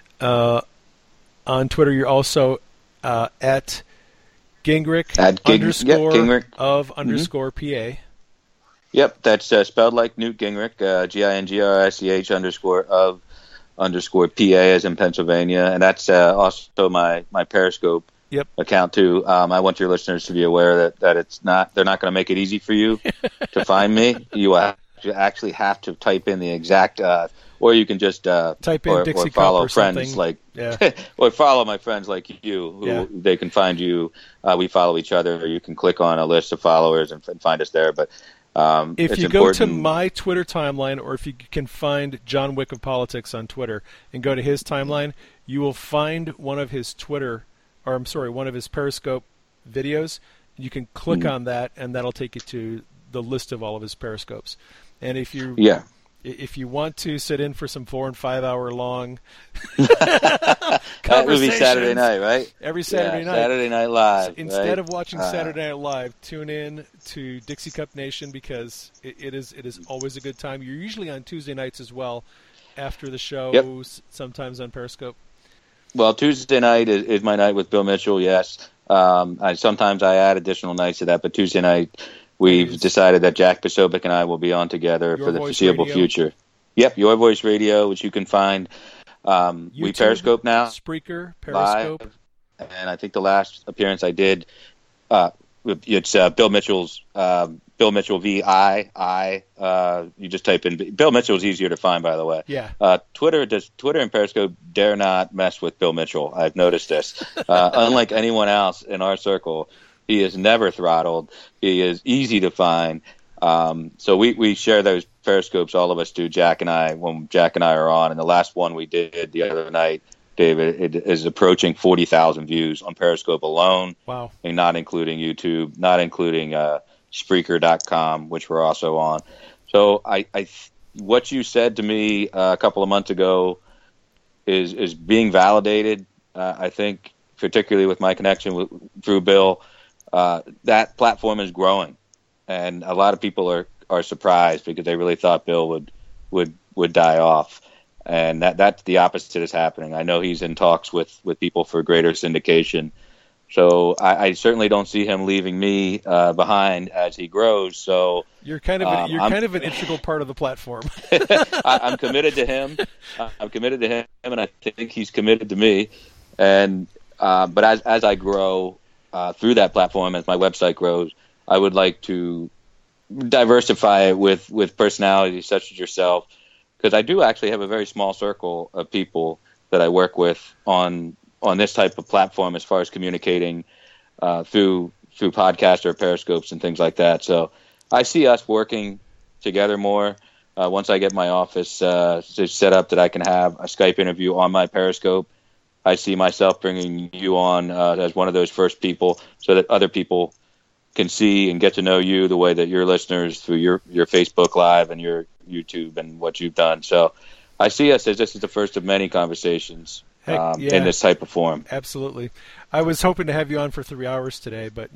On Twitter, you're also at Gingrich _of _ PA. Yep, that's spelled like Newt Gingrich, GINGRICH _of _ PA as in Pennsylvania, and that's also my Periscope account too. I want your listeners to be aware that they're not going to make it easy for you to find me. You actually have to type in the exact, or you can just type in Dixie or follow Cup or friends something. or follow my friends like you, who they can find you. We follow each other, or you can click on a list of followers and find us there. But if you go to my Twitter timeline, or if you can find John Wick of Politics on Twitter and go to his timeline, you will find one of his one of his Periscope videos. You can click on that, and that'll take you to the list of all of his Periscopes. And if you want to sit in for some 4 and 5 hour long that would be Saturday night, right? Every Saturday night. Saturday Night Live. So instead right? of watching Saturday Night Live, tune in to Dixie Cup Nation, because it is always a good time. You're usually on Tuesday nights as well, after the show, sometimes on Periscope. Well, Tuesday night is my night with Bill Mitchell, yes. Sometimes I add additional nights to that, but Tuesday night we've decided that Jack Posobiec and I will be on together for the foreseeable future. Yep, Your Voice Radio, which you can find. YouTube, we Periscope now. Spreaker, Periscope. Live, and I think the last appearance I did It's Bill Mitchell's Bill Mitchell VI. You just type in Bill Mitchell is easier to find, by the way. Yeah. Twitter and Periscope dare not mess with Bill Mitchell. I've noticed this. Unlike anyone else in our circle, he is never throttled. He is easy to find. So we share those Periscopes. All of us do. Jack and I, when Jack and I are on, and the last one we did the other night, David, it is approaching 40,000 views on Periscope alone. Wow. And not including YouTube, not including Spreaker.com, which we're also on. So what you said to me a couple of months ago is being validated. I think, particularly with my connection through Bill, that platform is growing, and a lot of people are surprised because they really thought Bill would die off. And that's the opposite is happening. I know he's in talks with people for greater syndication. So I certainly don't see him leaving me behind as he grows. So you're kind of an integral part of the platform. I'm committed to him. I'm committed to him, and I think he's committed to me. And but as I grow through that platform, as my website grows, I would like to diversify it with personalities such as yourself. Because I do actually have a very small circle of people that I work with on this type of platform as far as communicating through podcasts or Periscopes and things like that. So I see us working together more once I get my office set up that I can have a Skype interview on my Periscope. I see myself bringing you on as one of those first people so that other people can see and get to know you the way that your listeners through your Facebook Live and your YouTube and what you've done. So I see us as this is the first of many conversations in this type of form. Absolutely. I was hoping to have you on for 3 hours today, but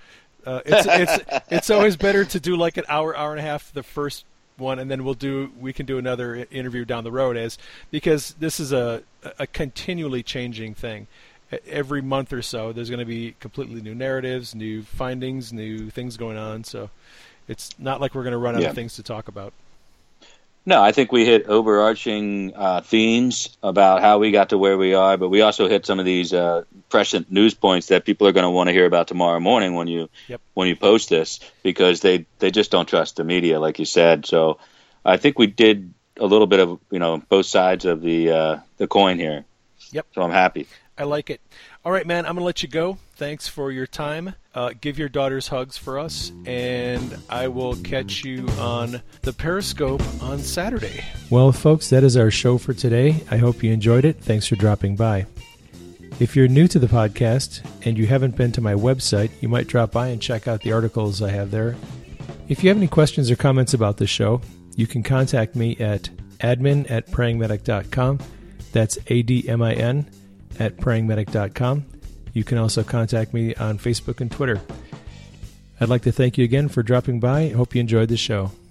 it's always better to do like an hour and a half the first one, and then we can do another interview down the road because this is a continually changing thing. Every month or so, there's going to be completely new narratives, new findings, new things going on. So it's not like we're going to run out of things to talk about. No, I think we hit overarching themes about how we got to where we are, but we also hit some of these prescient news points that people are going to want to hear about tomorrow morning when you post this, because they just don't trust the media, like you said. So I think we did a little bit of both sides of the coin here. Yep. So I'm happy. I like it. All right, man, I'm going to let you go. Thanks for your time. Give your daughters hugs for us, and I will catch you on the Periscope on Saturday. Well, folks, that is our show for today. I hope you enjoyed it. Thanks for dropping by. If you're new to the podcast and you haven't been to my website, you might drop by and check out the articles I have there. If you have any questions or comments about the show, you can contact me at admin@prayingmedic.com. That's ADMIN at prayingmedic.com. You can also contact me on Facebook and Twitter. I'd like to thank you again for dropping by. I hope you enjoyed the show.